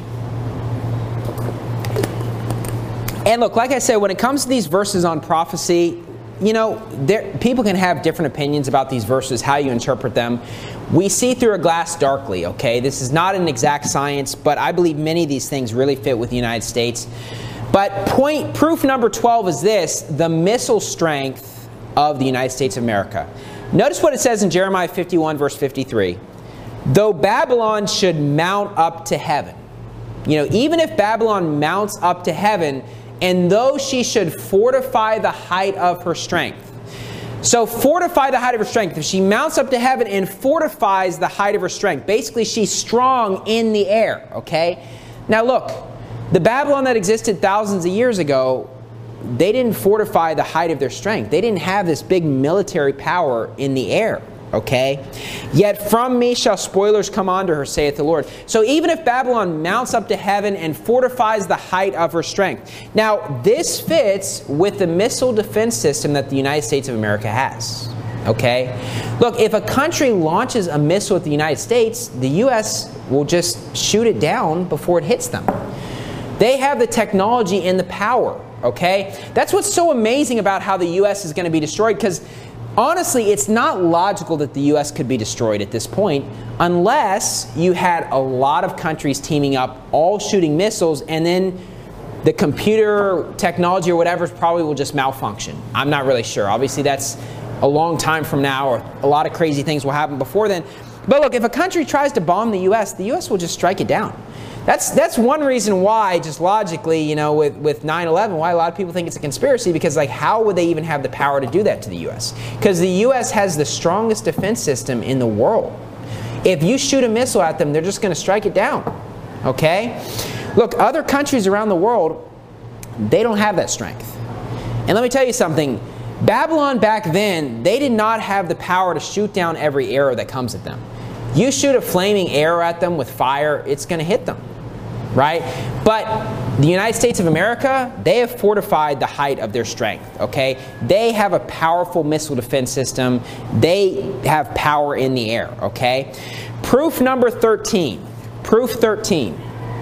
And look, like I said, when it comes to these verses on prophecy, you know, there, people can have different opinions about these verses, how you interpret them. We see through a glass darkly, okay? This is not an exact science, but I believe many of these things really fit with the United States. But point, proof number twelve is this, the missile strength of the United States of America. Notice what it says in Jeremiah fifty-one, verse fifty-three. Though Babylon should mount up to heaven. You know, even if Babylon mounts up to heaven, and though she should fortify the height of her strength. So fortify the height of her strength. If she mounts up to heaven and fortifies the height of her strength, basically she's strong in the air, okay? Now look, the Babylon that existed thousands of years ago, they didn't fortify the height of their strength. They didn't have this big military power in the air, okay? Yet from me shall spoilers come unto her, saith the Lord. So even if Babylon mounts up to heaven and fortifies the height of her strength. Now, this fits with the missile defense system that the United States of America has, okay? Look, if a country launches a missile at the United States, the U S will just shoot it down before it hits them. They have the technology and the power, okay? That's what's so amazing about how the U S is going to be destroyed, because honestly, it's not logical that the U S could be destroyed at this point unless you had a lot of countries teaming up, all shooting missiles, and then the computer technology or whatever probably will just malfunction. I'm not really sure. Obviously, that's a long time from now, or a lot of crazy things will happen before then. But look, if a country tries to bomb the U S, the U S will just strike it down. That's that's one reason why, just logically, you know, with, with nine eleven, why a lot of people think it's a conspiracy, because, like, how would they even have the power to do that to the U S? Because the U S has the strongest defense system in the world. If you shoot a missile at them, they're just going to strike it down, okay? Look, other countries around the world, they don't have that strength. And let me tell you something. Babylon back then, they did not have the power to shoot down every arrow that comes at them. You shoot a flaming arrow at them with fire, it's going to hit them. Right? But the United States of America, they have fortified the height of their strength, okay? They have a powerful missile defense system. They have power in the air, okay? Proof number thirteen. Proof thirteen.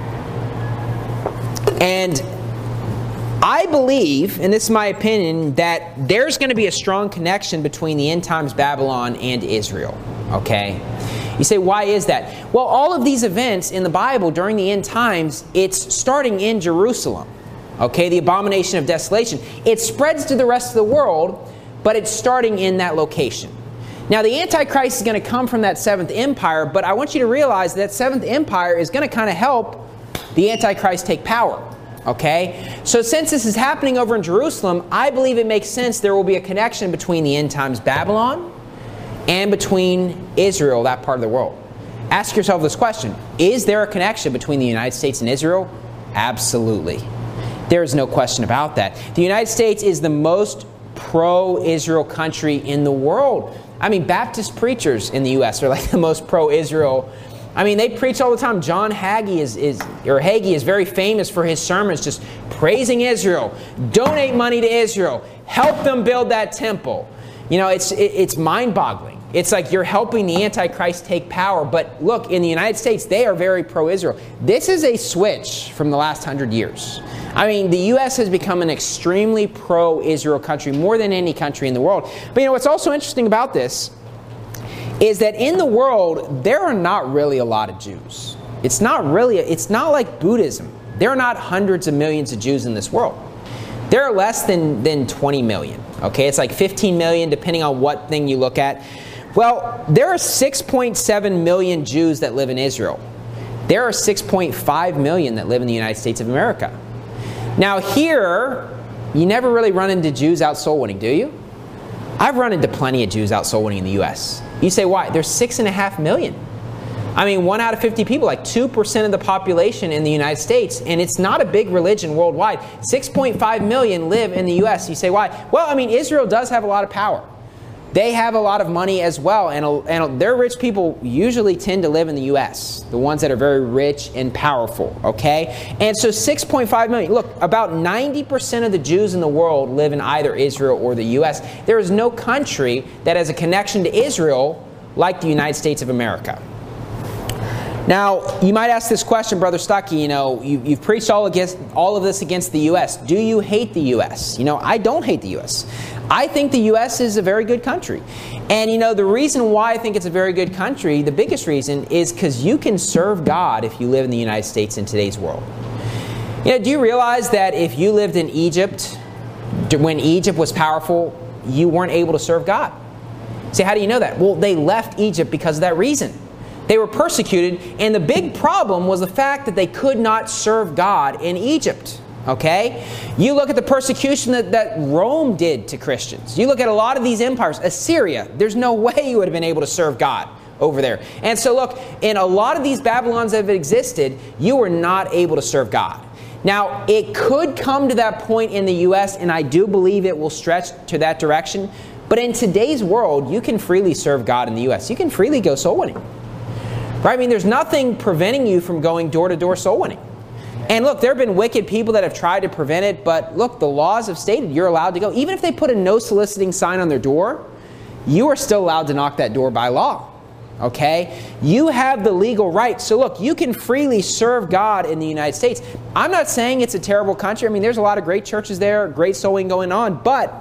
And I believe, and this is my opinion, that there's going to be a strong connection between the end times Babylon and Israel, okay? You say, why is that? Well, all of these events in the Bible during the end times, it's starting in Jerusalem. Okay, the abomination of desolation. It spreads to the rest of the world, but it's starting in that location. Now, the Antichrist is going to come from that seventh empire, but I want you to realize that seventh empire is going to kind of help the Antichrist take power. Okay? So since this is happening over in Jerusalem, I believe it makes sense there will be a connection between the end times Babylon and between Israel, that part of the world. Ask yourself this question. Is there a connection between the United States and Israel? Absolutely. There is no question about that. The United States is the most pro-Israel country in the world. I mean, Baptist preachers in the U S are like the most pro-Israel. I mean, they preach all the time. John Hagee is, is or Hagee is very famous for his sermons just praising Israel. Donate money to Israel. Help them build that temple. You know, it's it, it's mind-boggling. It's like you're helping the Antichrist take power. But look, in the United States, they are very pro-Israel. This is a switch from the last hundred years. I mean, the U S has become an extremely pro-Israel country, more than any country in the world. But you know, what's also interesting about this is that in the world, there are not really a lot of Jews. It's not really, it's not like Buddhism. There are not hundreds of millions of Jews in this world. There are less than, than twenty million. Okay, it's like fifteen million, depending on what thing you look at. Well, there are six point seven million Jews that live in Israel. There are six point five million that live in the United States of America. Now here, you never really run into Jews out soul winning, do you? I've run into plenty of Jews out soul winning in the U S. You say, why? There's six and a half million. I mean, one out of fifty people, like two percent of the population in the United States, and it's not a big religion worldwide. six point five million live in the U S. You say, why? Well, I mean, Israel does have a lot of power. They have a lot of money as well, and, and their rich people usually tend to live in the U S, the ones that are very rich and powerful, okay? And so six point five million, look, about ninety percent of the Jews in the world live in either Israel or the U S. There is no country that has a connection to Israel like the United States of America. Now, you might ask this question, Brother Stuckey, you know, you, you've preached all against all of this against the U S. Do you hate the U S? You know, I don't hate the U S. I think the U S is a very good country. And, you know, the reason why I think it's a very good country, the biggest reason, is because you can serve God if you live in the United States in today's world. You know, do you realize that if you lived in Egypt, when Egypt was powerful, you weren't able to serve God? See, how do you know that? Well, they left Egypt because of that reason. They were persecuted, and the big problem was the fact that they could not serve God in Egypt. Okay? You look at the persecution that, that Rome did to Christians. You look at a lot of these empires. Assyria, there's no way you would have been able to serve God over there. And so look, in a lot of these Babylons that have existed, you were not able to serve God. Now, it could come to that point in the U S, and I do believe it will stretch to that direction. But in today's world, you can freely serve God in the U S. You can freely go soul winning. Right? I mean, there's nothing preventing you from going door-to-door soul winning. And look, there have been wicked people that have tried to prevent it, but look, the laws have stated you're allowed to go. Even if they put a no soliciting sign on their door, you are still allowed to knock that door by law. Okay? You have the legal right. So look, you can freely serve God in the United States. I'm not saying it's a terrible country. I mean, there's a lot of great churches there, great soul winning going on, but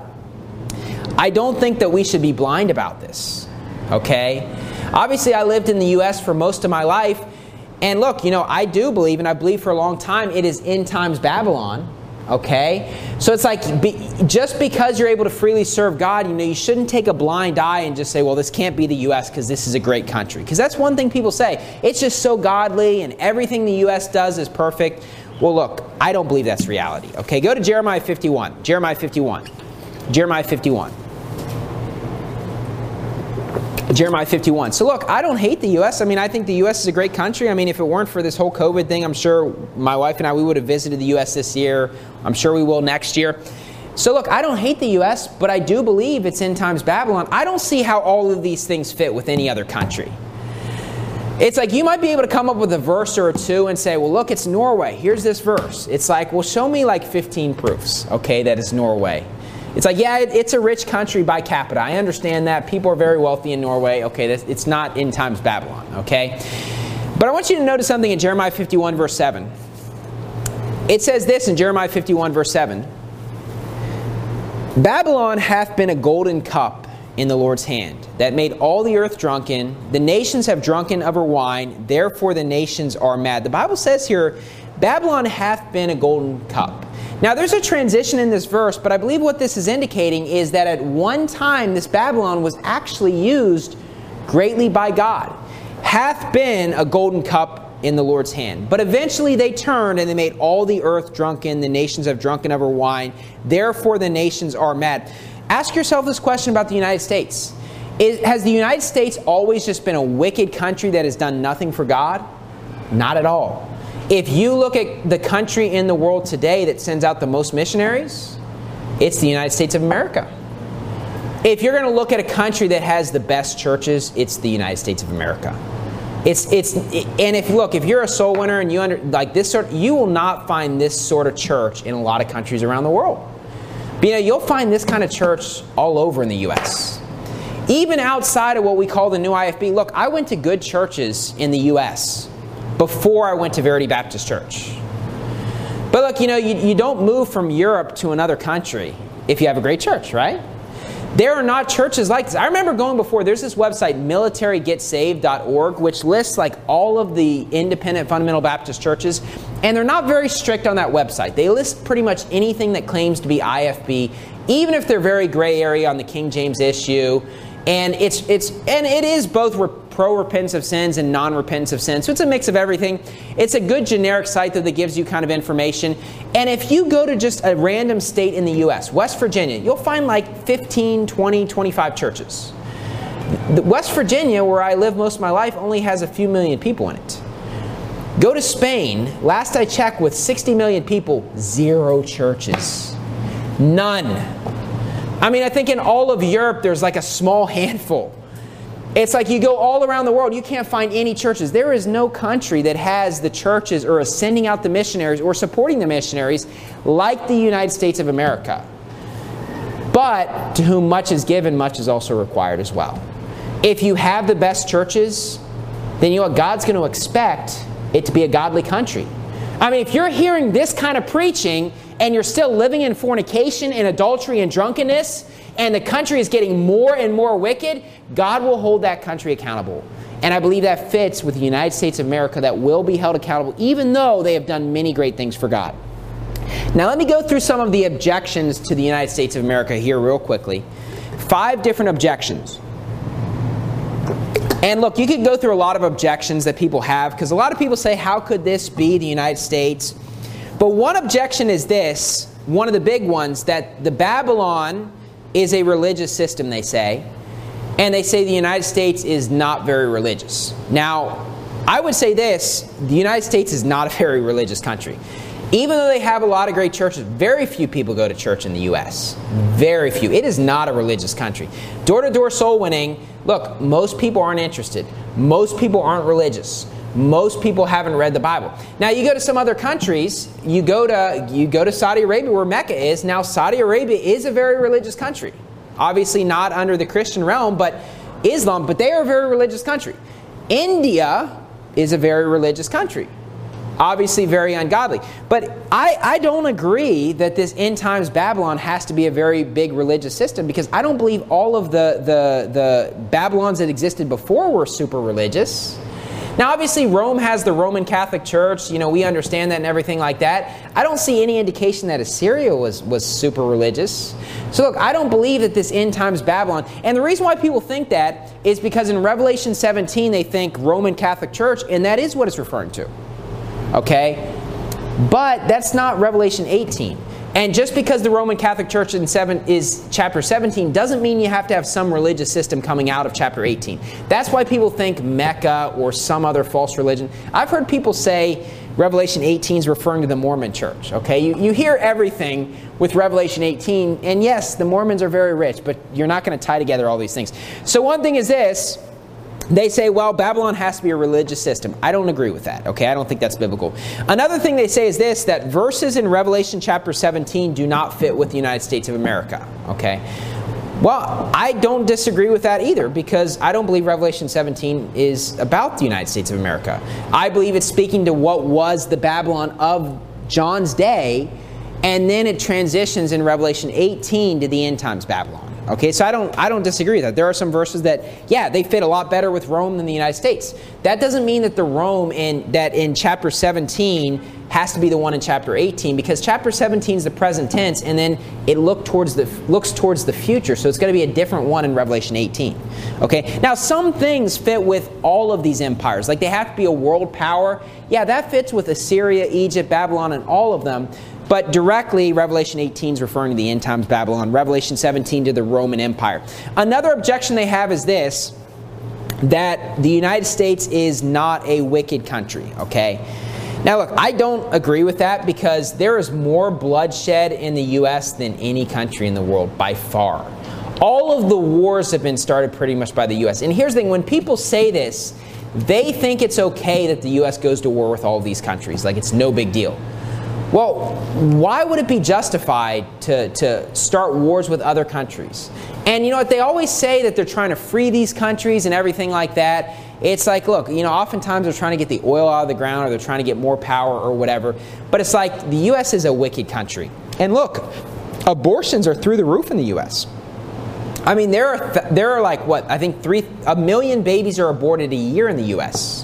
I don't think that we should be blind about this. Okay? Obviously, I lived in the U S for most of my life. And look, you know, I do believe, and I believe for a long time, it is end times Babylon. Okay? So it's like, be, just because you're able to freely serve God, you know, you shouldn't take a blind eye and just say, well, this can't be the U S because this is a great country. Because that's one thing people say. It's just so godly and everything the U S does is perfect. Well, look, I don't believe that's reality. Okay? Go to Jeremiah fifty-one. Jeremiah fifty-one. Jeremiah fifty-one. Jeremiah fifty-one. So look, I don't hate the U S. I mean, I think the U S is a great country. I mean, if it weren't for this whole COVID thing, I'm sure my wife and I, we would have visited the U S this year. I'm sure we will next year. So look, I don't hate the U S, but I do believe it's end times Babylon. I don't see how all of these things fit with any other country. It's like you might be able to come up with a verse or two and say, well, look, it's Norway. Here's this verse. It's like, well, show me like fifteen proofs, okay, that it's Norway. It's like, yeah, it, it's a rich country by capita. I understand that. People are very wealthy in Norway. Okay, that's, it's not end times Babylon, okay? But I want you to notice something in Jeremiah fifty-one, verse seven. It says this in Jeremiah fifty-one, verse seven. Babylon hath been a golden cup in the Lord's hand, that made all the earth drunken. The nations have drunken of her wine, therefore the nations are mad. The Bible says here, Babylon hath been a golden cup. Now there's a transition in this verse, but I believe what this is indicating is that at one time this Babylon was actually used greatly by God. Hath been a golden cup in the Lord's hand. But eventually they turned and they made all the earth drunken. The nations have drunken of her wine. Therefore the nations are mad. Ask yourself this question about the United States. Is, has the United States always just been a wicked country that has done nothing for God? Not at all. If you look at the country in the world today that sends out the most missionaries, it's the United States of America. If you're going to look at a country that has the best churches, it's the United States of America. It's it's and if look, if you're a soul winner and you under like this sort, you will not find this sort of church in a lot of countries around the world. But, you know, you'll find this kind of church all over in the U S. Even outside of what we call the new I F B. Look, I went to good churches in the U S before I went to Verity Baptist Church. But look, you know, you, you don't move from Europe to another country if you have a great church, right? There are not churches like this. I remember going before, there's this website, military get saved dot org, which lists like all of the independent fundamental Baptist churches, and they're not very strict on that website. They list pretty much anything that claims to be I F B, even if they're very gray area on the King James issue. And it's it's and it is both re- pro-repentance of sins and non-repentance of sins. So it's a mix of everything. It's a good generic site though that gives you kind of information. And if you go to just a random state in the U S, West Virginia, you'll find like fifteen, twenty, twenty-five churches. The West Virginia, where I live most of my life, only has a few million people in it. Go to Spain, last I checked, with sixty million people, zero churches. None. I mean, I think in all of Europe, there's like a small handful. It's like you go all around the world, you can't find any churches. There is no country that has the churches or is sending out the missionaries or supporting the missionaries like the United States of America. But to whom much is given, much is also required as well. If you have the best churches, then you know what? God's going to expect it to be a godly country. I mean, if you're hearing this kind of preaching and you're still living in fornication and adultery and drunkenness, and the country is getting more and more wicked, God will hold that country accountable. And I believe that fits with the United States of America, that will be held accountable even though they have done many great things for God. Now let me go through some of the objections to the United States of America here real quickly. Five different objections. And look, you could go through a lot of objections that people have, because a lot of people say, how could this be the United States? But one objection is this, one of the big ones, that the Babylon is a religious system, they say. And they say the United States is not very religious. Now, I would say this, the United States is not a very religious country. Even though they have a lot of great churches, very few people go to church in the U S. Very few. It is not a religious country. Door-to-door soul winning, look, most people aren't interested. Most people aren't religious. Most people haven't read the Bible. Now you go to some other countries, you go to you go to Saudi Arabia where Mecca is. Now Saudi Arabia is a very religious country. Obviously not under the Christian realm, but Islam, but they are a very religious country. India is a very religious country. Obviously very ungodly. But I, I don't agree that this end times Babylon has to be a very big religious system, because I don't believe all of the, the, the Babylons that existed before were super religious. Now obviously Rome has the Roman Catholic Church, you know, we understand that and everything like that. I don't see any indication that Assyria was, was super religious. So look, I don't believe that this end times Babylon, and the reason why people think that is because in Revelation seventeen they think Roman Catholic Church, and that is what it's referring to. Okay? But that's not Revelation eighteen. And just because the Roman Catholic Church in seven is chapter seventeen doesn't mean you have to have some religious system coming out of chapter eighteen. That's why people think Mecca or some other false religion. I've heard people say Revelation eighteen is referring to the Mormon church. Okay, you, you hear everything with Revelation eighteen, and yes, the Mormons are very rich, but you're not going to tie together all these things. So one thing is this. They say, well, Babylon has to be a religious system. I don't agree with that, okay? I don't think that's biblical. Another thing they say is this, that verses in Revelation chapter seventeen do not fit with the United States of America, okay? Well, I don't disagree with that either, because I don't believe Revelation seventeen is about the United States of America. I believe it's speaking to what was the Babylon of John's day, and then it transitions in Revelation eighteen to the end times Babylon. Okay, so I don't I don't disagree with that. There are some verses that, yeah, they fit a lot better with Rome than the United States. That doesn't mean that the Rome in that in chapter seventeen has to be the one in chapter eighteen, because chapter seventeen is the present tense, and then it look towards the looks towards the future. So it's going to be a different one in Revelation eighteen. Okay, now some things fit with all of these empires. Like they have to be a world power. Yeah, that fits with Assyria, Egypt, Babylon, and all of them. But directly, Revelation eighteen is referring to the end times Babylon. Revelation seventeen to the Roman Empire. Another objection they have is this, that the United States is not a wicked country, okay? Now look, I don't agree with that, because there is more bloodshed in the U S than any country in the world, by far. All of the wars have been started pretty much by the U S. And here's the thing, when people say this, they think it's okay that the U S goes to war with all of these countries, like it's no big deal. Well, why would it be justified to, to start wars with other countries? And you know what, they always say that they're trying to free these countries and everything like that. It's like, look, you know, oftentimes they're trying to get the oil out of the ground, or they're trying to get more power or whatever. But it's like the U S is a wicked country. And look, abortions are through the roof in the U S. I mean, there are, th- there are like, what, I think three, a million babies are aborted a year in the U S.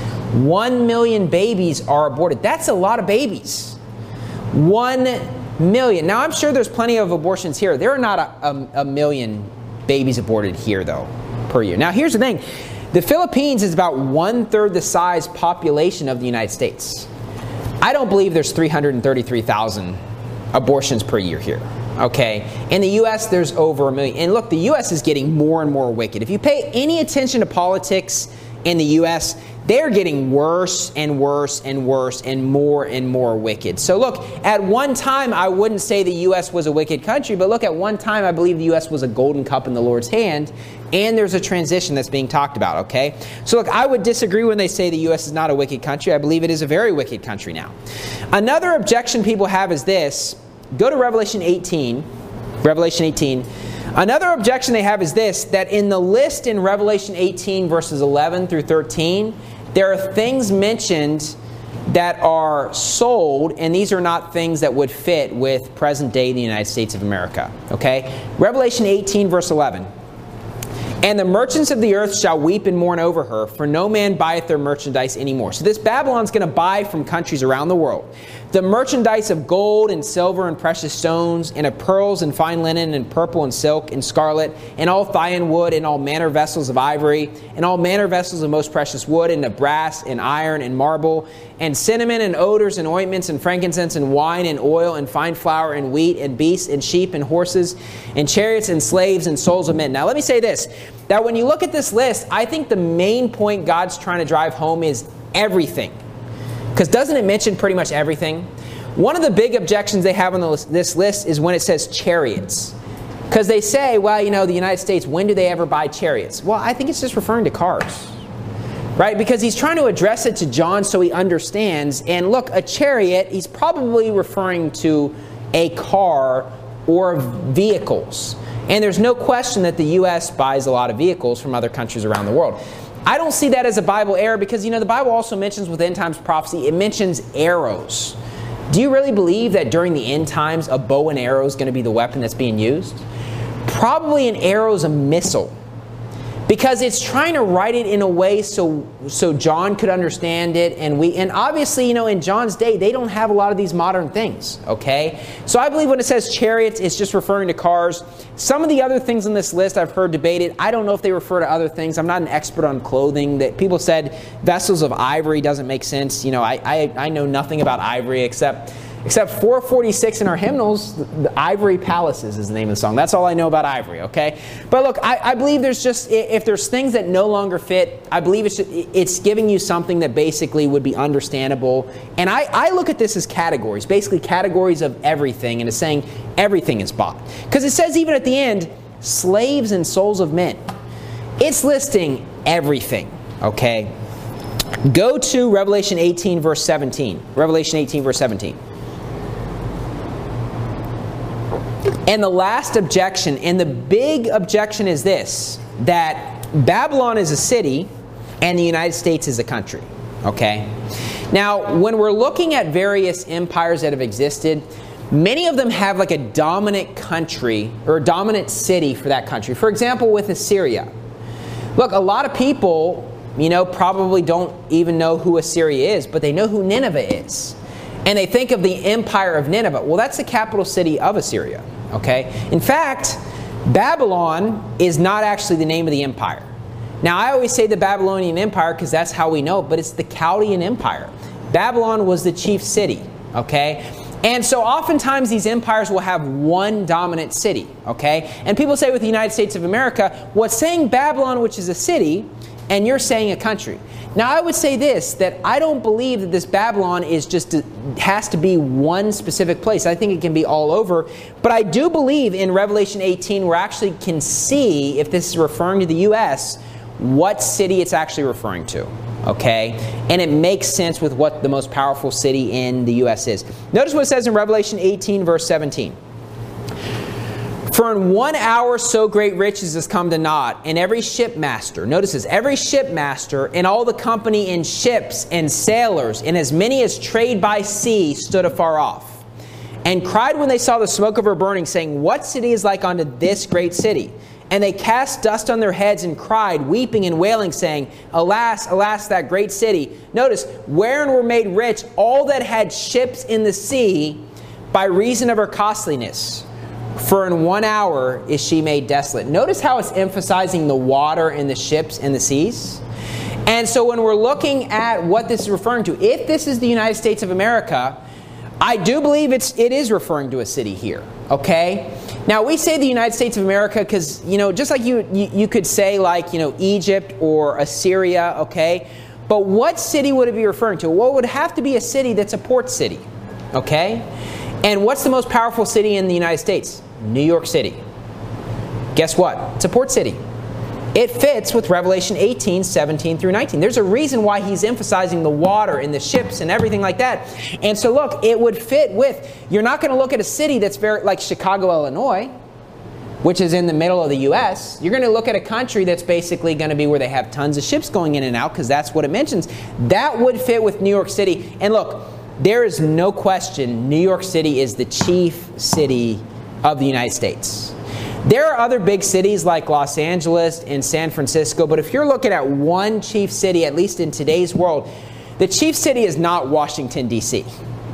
One million babies are aborted. That's a lot of babies. One million. Now, I'm sure there's plenty of abortions here. There are not a, a, a million babies aborted here, though, per year. Now, here's the thing. The Philippines is about one-third the size population of the United States. I don't believe there's three hundred thirty-three thousand abortions per year here. Okay? In the U S, there's over a million. And look, the U S is getting more and more wicked. If you pay any attention to politics in the U S, they're getting worse and worse and worse and more and more wicked. So look, at one time, I wouldn't say the U S was a wicked country, but look, at one time, I believe the U S was a golden cup in the Lord's hand, and there's a transition that's being talked about, okay? So look, I would disagree when they say the U S is not a wicked country. I believe it is a very wicked country now. Another objection people have is this. Go to Revelation eighteen. Revelation eighteen. Another objection they have is this, that in the list in Revelation eighteen, verses eleven through thirteen, there are things mentioned that are sold, and these are not things that would fit with present day the United States of America. Okay? Revelation eighteen, verse eleven. And the merchants of the earth shall weep and mourn over her, for no man buyeth their merchandise anymore. So this Babylon's going to buy from countries around the world the merchandise of gold and silver and precious stones, and of pearls and fine linen and purple and silk and scarlet, and all Thyan wood, and all manner vessels of ivory, and all manner vessels of most precious wood, and of brass and iron and marble, and cinnamon and odors and ointments and frankincense and wine and oil and fine flour and wheat and beasts and sheep and horses and chariots and slaves and souls of men. Now let me say this, that when you look at this list, I think the main point God's trying to drive home is everything. Because doesn't it mention pretty much everything? One of the big objections they have on the, this list is when it says chariots. Because they say, well, you know, the United States, when do they ever buy chariots? Well, I think it's just referring to cars. Right? Because he's trying to address it to John so he understands. And look, a chariot, he's probably referring to a car or vehicles. And there's no question that the U S buys a lot of vehicles from other countries around the world. I don't see that as a Bible error, because, you know, the Bible also mentions with end times prophecy, it mentions arrows. Do you really believe that during the end times, a bow and arrow is going to be the weapon that's being used? Probably an arrow is a missile, because it's trying to write it in a way so so John could understand it, and we and obviously, you know, in John's day, they don't have a lot of these modern things, okay? So I believe when it says chariots, it's just referring to cars. Some of the other things on this list I've heard debated. I don't know if they refer to other things. I'm not an expert on clothing. That people said vessels of ivory doesn't make sense. You know, I I, I know nothing about ivory except Except four forty-six in our hymnals, the Ivory Palaces is the name of the song. That's all I know about ivory, okay? But look, I, I believe there's just, if there's things that no longer fit, I believe it's it's giving you something that basically would be understandable. And I, I look at this as categories, basically categories of everything, and it's saying everything is bought. Because it says even at the end, slaves and souls of men. It's listing everything, okay? Go to Revelation eighteen, verse seventeen. Revelation eighteen, verse seventeen. And the last objection, and the big objection is this, that Babylon is a city and the United States is a country, okay? Now, when we're looking at various empires that have existed, many of them have like a dominant country or a dominant city for that country. For example, with Assyria. Look, a lot of people, you know, probably don't even know who Assyria is, but they know who Nineveh is. And they think of the empire of Nineveh. Well, that's the capital city of Assyria, okay? In fact, Babylon is not actually the name of the empire. Now, I always say the Babylonian Empire because that's how we know it, but it's the Chaldean Empire. Babylon was the chief city, okay? And so oftentimes these empires will have one dominant city, okay? And people say with the United States of America, well, it's saying Babylon, which is a city, and you're saying a country. Now, I would say this, that I don't believe that this Babylon is just a, has to be one specific place. I think it can be all over. But I do believe in Revelation eighteen, we actually can see, if this is referring to the U S, what city it's actually referring to. Okay? And it makes sense with what the most powerful city in the U S is. Notice what it says in Revelation eighteen, verse seventeen. For in one hour so great riches has come to naught, and every shipmaster, notice this, every shipmaster and all the company in ships and sailors, and as many as trade by sea, stood afar off, and cried when they saw the smoke of her burning, saying, what city is like unto this great city? And they cast dust on their heads and cried, weeping and wailing, saying, alas, alas, that great city. Notice, wherein were made rich all that had ships in the sea by reason of her costliness. For in one hour is she made desolate. Notice how it's emphasizing the water and the ships and the seas. And so when we're looking at what this is referring to, if this is the United States of America, I do believe it's it is referring to a city here. Okay? Now we say the United States of America because, you know, just like you, you you could say like, you know, Egypt or Assyria, okay? But what city would it be referring to? Well, it would have to be a city that's a port city. Okay? And what's the most powerful city in the United States? New York City. Guess what? It's a port city. It fits with Revelation eighteen, seventeen through nineteen. There's a reason why he's emphasizing the water and the ships and everything like that. And so look, it would fit with, you're not going to look at a city that's very like Chicago, Illinois, which is in the middle of the U S. You're going to look at a country that's basically going to be where they have tons of ships going in and out because that's what it mentions. That would fit with New York City. And look, there is no question New York City is the chief city of the United States. There are other big cities like Los Angeles and San Francisco, but if you're looking at one chief city, at least in today's world, the chief city is not Washington, D C.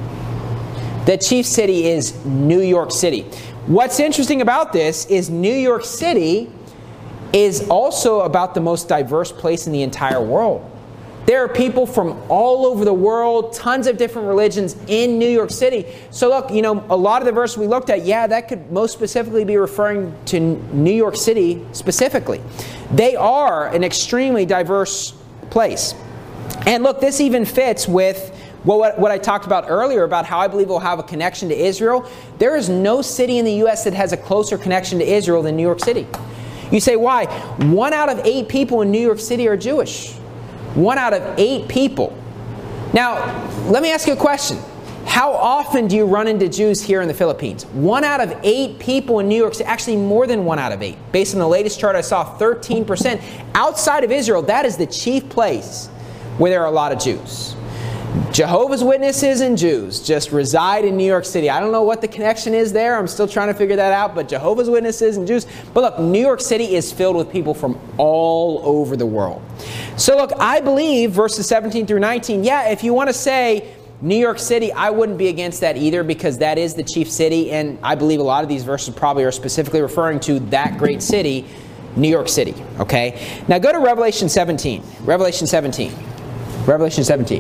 The chief city is New York City. What's interesting about this is New York City is also about the most diverse place in the entire world. There are people from all over the world, tons of different religions in New York City. So look, you know, a lot of the verses we looked at, yeah, that could most specifically be referring to New York City specifically. They are an extremely diverse place. And look, this even fits with what, what I talked about earlier about how I believe we'll have a connection to Israel. There is no city in the U S that has a closer connection to Israel than New York City. You say, why? One out of eight people in New York City are Jewish. One out of eight people. Now, let me ask you a question. How often do you run into Jews here in the Philippines? One out of eight people in New York City, actually more than one out of eight. Based on the latest chart I saw, thirteen percent. Outside of Israel, that is the chief place where there are a lot of Jews. Jehovah's Witnesses and Jews just reside in New York City. I don't know what the connection is there. I'm still trying to figure that out. But Jehovah's Witnesses and Jews. But look, New York City is filled with people from all over the world. So look, I believe verses seventeen through nineteen, yeah, if you want to say New York City, I wouldn't be against that either because that is the chief city. And I believe a lot of these verses probably are specifically referring to that great city, New York City. Okay? Now go to Revelation seventeen. Revelation seventeen. Revelation seventeen.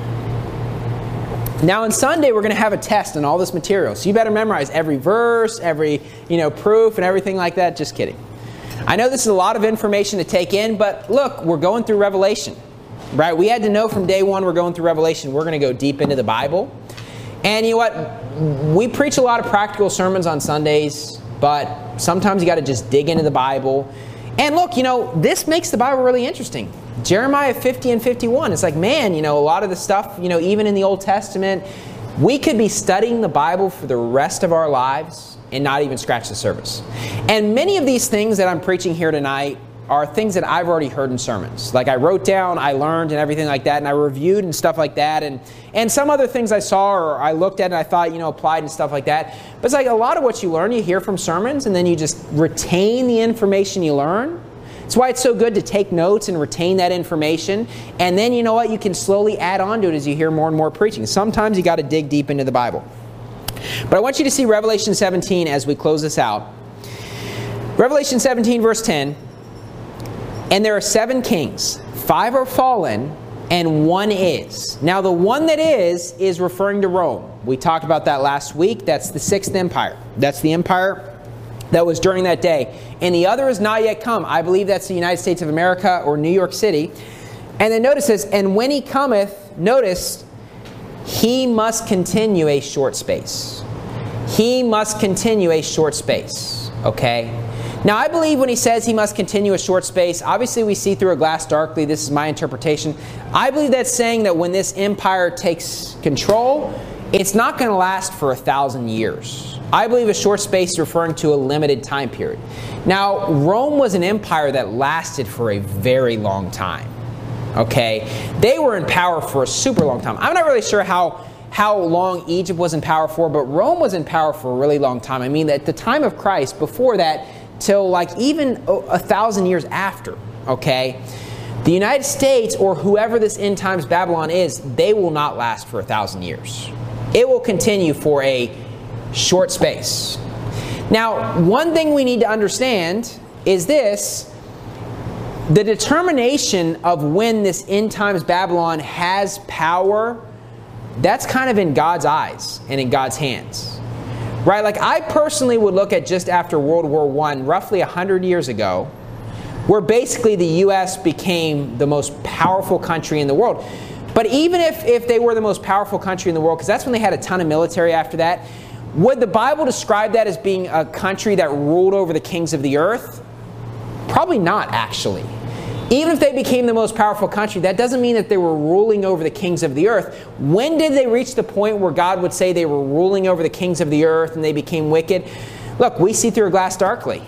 Now on Sunday, we're going to have a test on all this material. So you better memorize every verse, every, you know, proof and everything like that. Just kidding. I know this is a lot of information to take in, but look, we're going through Revelation, right? We had to know from day one we're going through Revelation. We're going to go deep into the Bible. And you know what? We preach a lot of practical sermons on Sundays, but sometimes you got to just dig into the Bible. And look, you know, this makes the Bible really interesting. Jeremiah fifty and fifty-one. It's like, man, you know, a lot of the stuff, you know, even in the Old Testament, we could be studying the Bible for the rest of our lives and not even scratch the surface. And many of these things that I'm preaching here tonight are things that I've already heard in sermons. Like I wrote down, I learned and everything like that, and I reviewed and stuff like that. And, And some other things I saw or I looked at and I thought, you know, applied and stuff like that. But it's like a lot of what you learn, you hear from sermons, and then you just retain the information you learn. That's why it's so good to take notes and retain that information. And then, you know what, you can slowly add on to it as you hear more and more preaching. Sometimes you got to dig deep into the Bible. But I want you to see Revelation seventeen as we close this out. Revelation seventeen, verse ten. And there are seven kings. Five are fallen, and one is. Now, the one that is, is referring to Rome. We talked about that last week. That's the sixth empire. That's the empire that was during that day. And the other is not yet come. I believe that's the United States of America or New York City. And then notice this, and when he cometh, notice, he must continue a short space. He must continue a short space. Okay? Now, I believe when he says he must continue a short space, obviously we see through a glass darkly. This is my interpretation. I believe that's saying that when this empire takes control, it's not going to last for a thousand years. I believe a short space is referring to a limited time period. Now, Rome was an empire that lasted for a very long time. Okay? They were in power for a super long time. I'm not really sure how, how long Egypt was in power for, but Rome was in power for a really long time. I mean, at the time of Christ, before that, till like even a thousand years after, okay? The United States, or whoever this end times Babylon is, they will not last for a thousand years. It will continue for a short space. Now, one thing we need to understand is this: the determination of when this end times Babylon has power, that's kind of in God's eyes and in God's hands. Right? Like, I personally would look at just after World War One, roughly one hundred years ago, where basically the U S became the most powerful country in the world. But even if, if they were the most powerful country in the world, because that's when they had a ton of military after that, would the Bible describe that as being a country that ruled over the kings of the earth? Probably not, actually. Even if they became the most powerful country, that doesn't mean that they were ruling over the kings of the earth. When did they reach the point where God would say they were ruling over the kings of the earth and they became wicked? Look, we see through a glass darkly.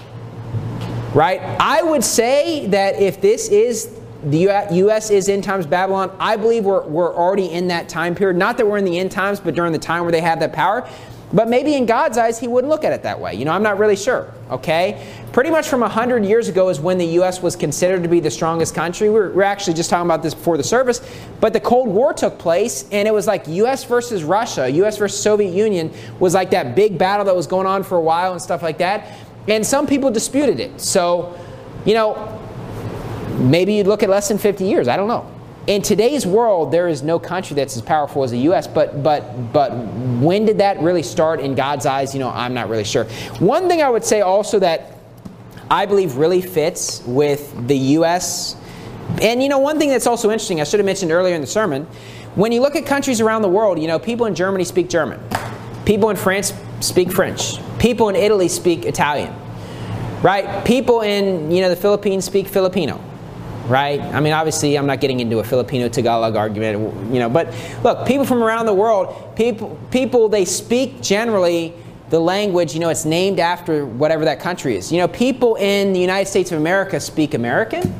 Right? I would say that if this is, the U S is end times Babylon, I believe we're, we're already in that time period. Not that we're in the end times, but during the time where they have that power. But maybe in God's eyes, he wouldn't look at it that way. You know, I'm not really sure. Okay? Pretty much from one hundred years ago is when the U S was considered to be the strongest country. We're, we're actually just talking about this before the service. But the Cold War took place, and it was like U S versus Russia. U S versus Soviet Union was like that big battle that was going on for a while and stuff like that. And some people disputed it. So, you know, maybe you'd look at less than fifty years. I don't know. In today's world, there is no country that's as powerful as the U S, but but but when did that really start in God's eyes? You know, I'm not really sure. One thing I would say also that I believe really fits with the U S, and you know, one thing that's also interesting, I should have mentioned earlier in the sermon, when you look at countries around the world, you know, people in Germany speak German. People in France speak French. People in Italy speak Italian. Right? People in, you know, the Philippines speak Filipino. Right? I mean, obviously, I'm not getting into a Filipino-Tagalog argument, you know, but look, people from around the world, people, people, they speak generally the language, you know, it's named after whatever that country is. You know, people in the United States of America speak American?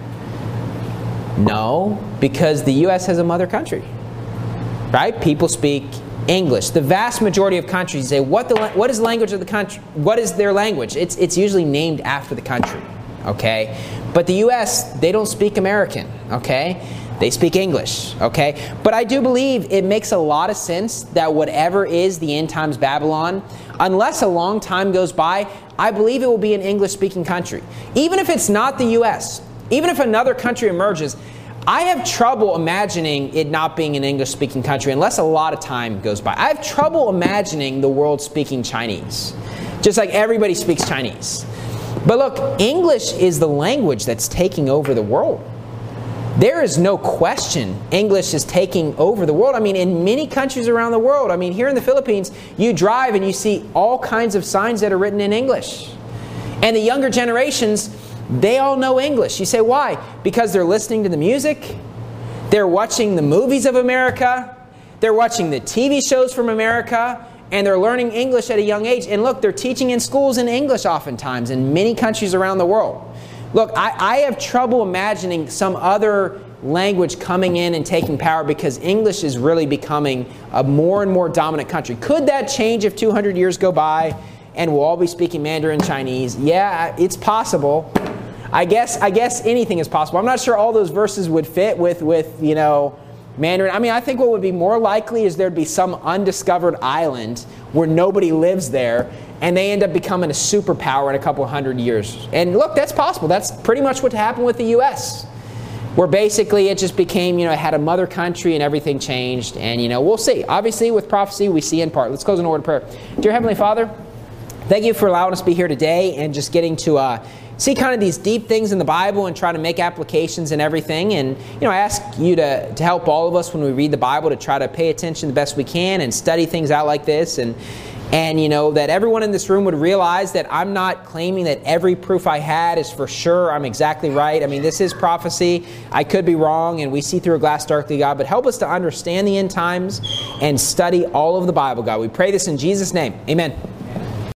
No, because the U S has a mother country. Right? People speak English. The vast majority of countries say, what the what is the language of the country? What is their language? It's it's usually named after the country. Okay? But the U S, they don't speak American, okay? They speak English, okay? But I do believe it makes a lot of sense that whatever is the end times Babylon, unless a long time goes by, I believe it will be an English-speaking country. Even if it's not the U S, even if another country emerges, I have trouble imagining it not being an English-speaking country unless a lot of time goes by. I have trouble imagining the world speaking Chinese, just like everybody speaks Chinese. But look, English is the language that's taking over the world. There is no question English is taking over the world. I mean, in many countries around the world, I mean, here in the Philippines, you drive and you see all kinds of signs that are written in English. And the younger generations, they all know English. You say, why? Because they're listening to the music, they're watching the movies of America, they're watching the T V shows from America, and they're learning English at a young age. And look, they're teaching in schools in English oftentimes in many countries around the world. Look, I, I have trouble imagining some other language coming in and taking power because English is really becoming a more and more dominant country. Could that change if two hundred years go by and we'll all be speaking Mandarin Chinese? Yeah, it's possible. I guess I guess anything is possible. I'm not sure all those verses would fit with, with you know, Mandarin. I mean, I think what would be more likely is there'd be some undiscovered island where nobody lives there, and they end up becoming a superpower in a couple hundred years. And look, that's possible. That's pretty much what happened with the U S, where basically it just became, you know, it had a mother country and everything changed. And, you know, we'll see. Obviously, with prophecy, we see in part. Let's close in a word of prayer. Dear Heavenly Father, thank you for allowing us to be here today and just getting to uh, see kind of these deep things in the Bible and try to make applications and everything. And, you know, I ask you to, to help all of us when we read the Bible to try to pay attention the best we can and study things out like this. And, and you know, that everyone in this room would realize that I'm not claiming that every proof I had is for sure I'm exactly right. I mean, this is prophecy. I could be wrong, and we see through a glass darkly, God. But help us to understand the end times and study all of the Bible, God. We pray this in Jesus' name. Amen.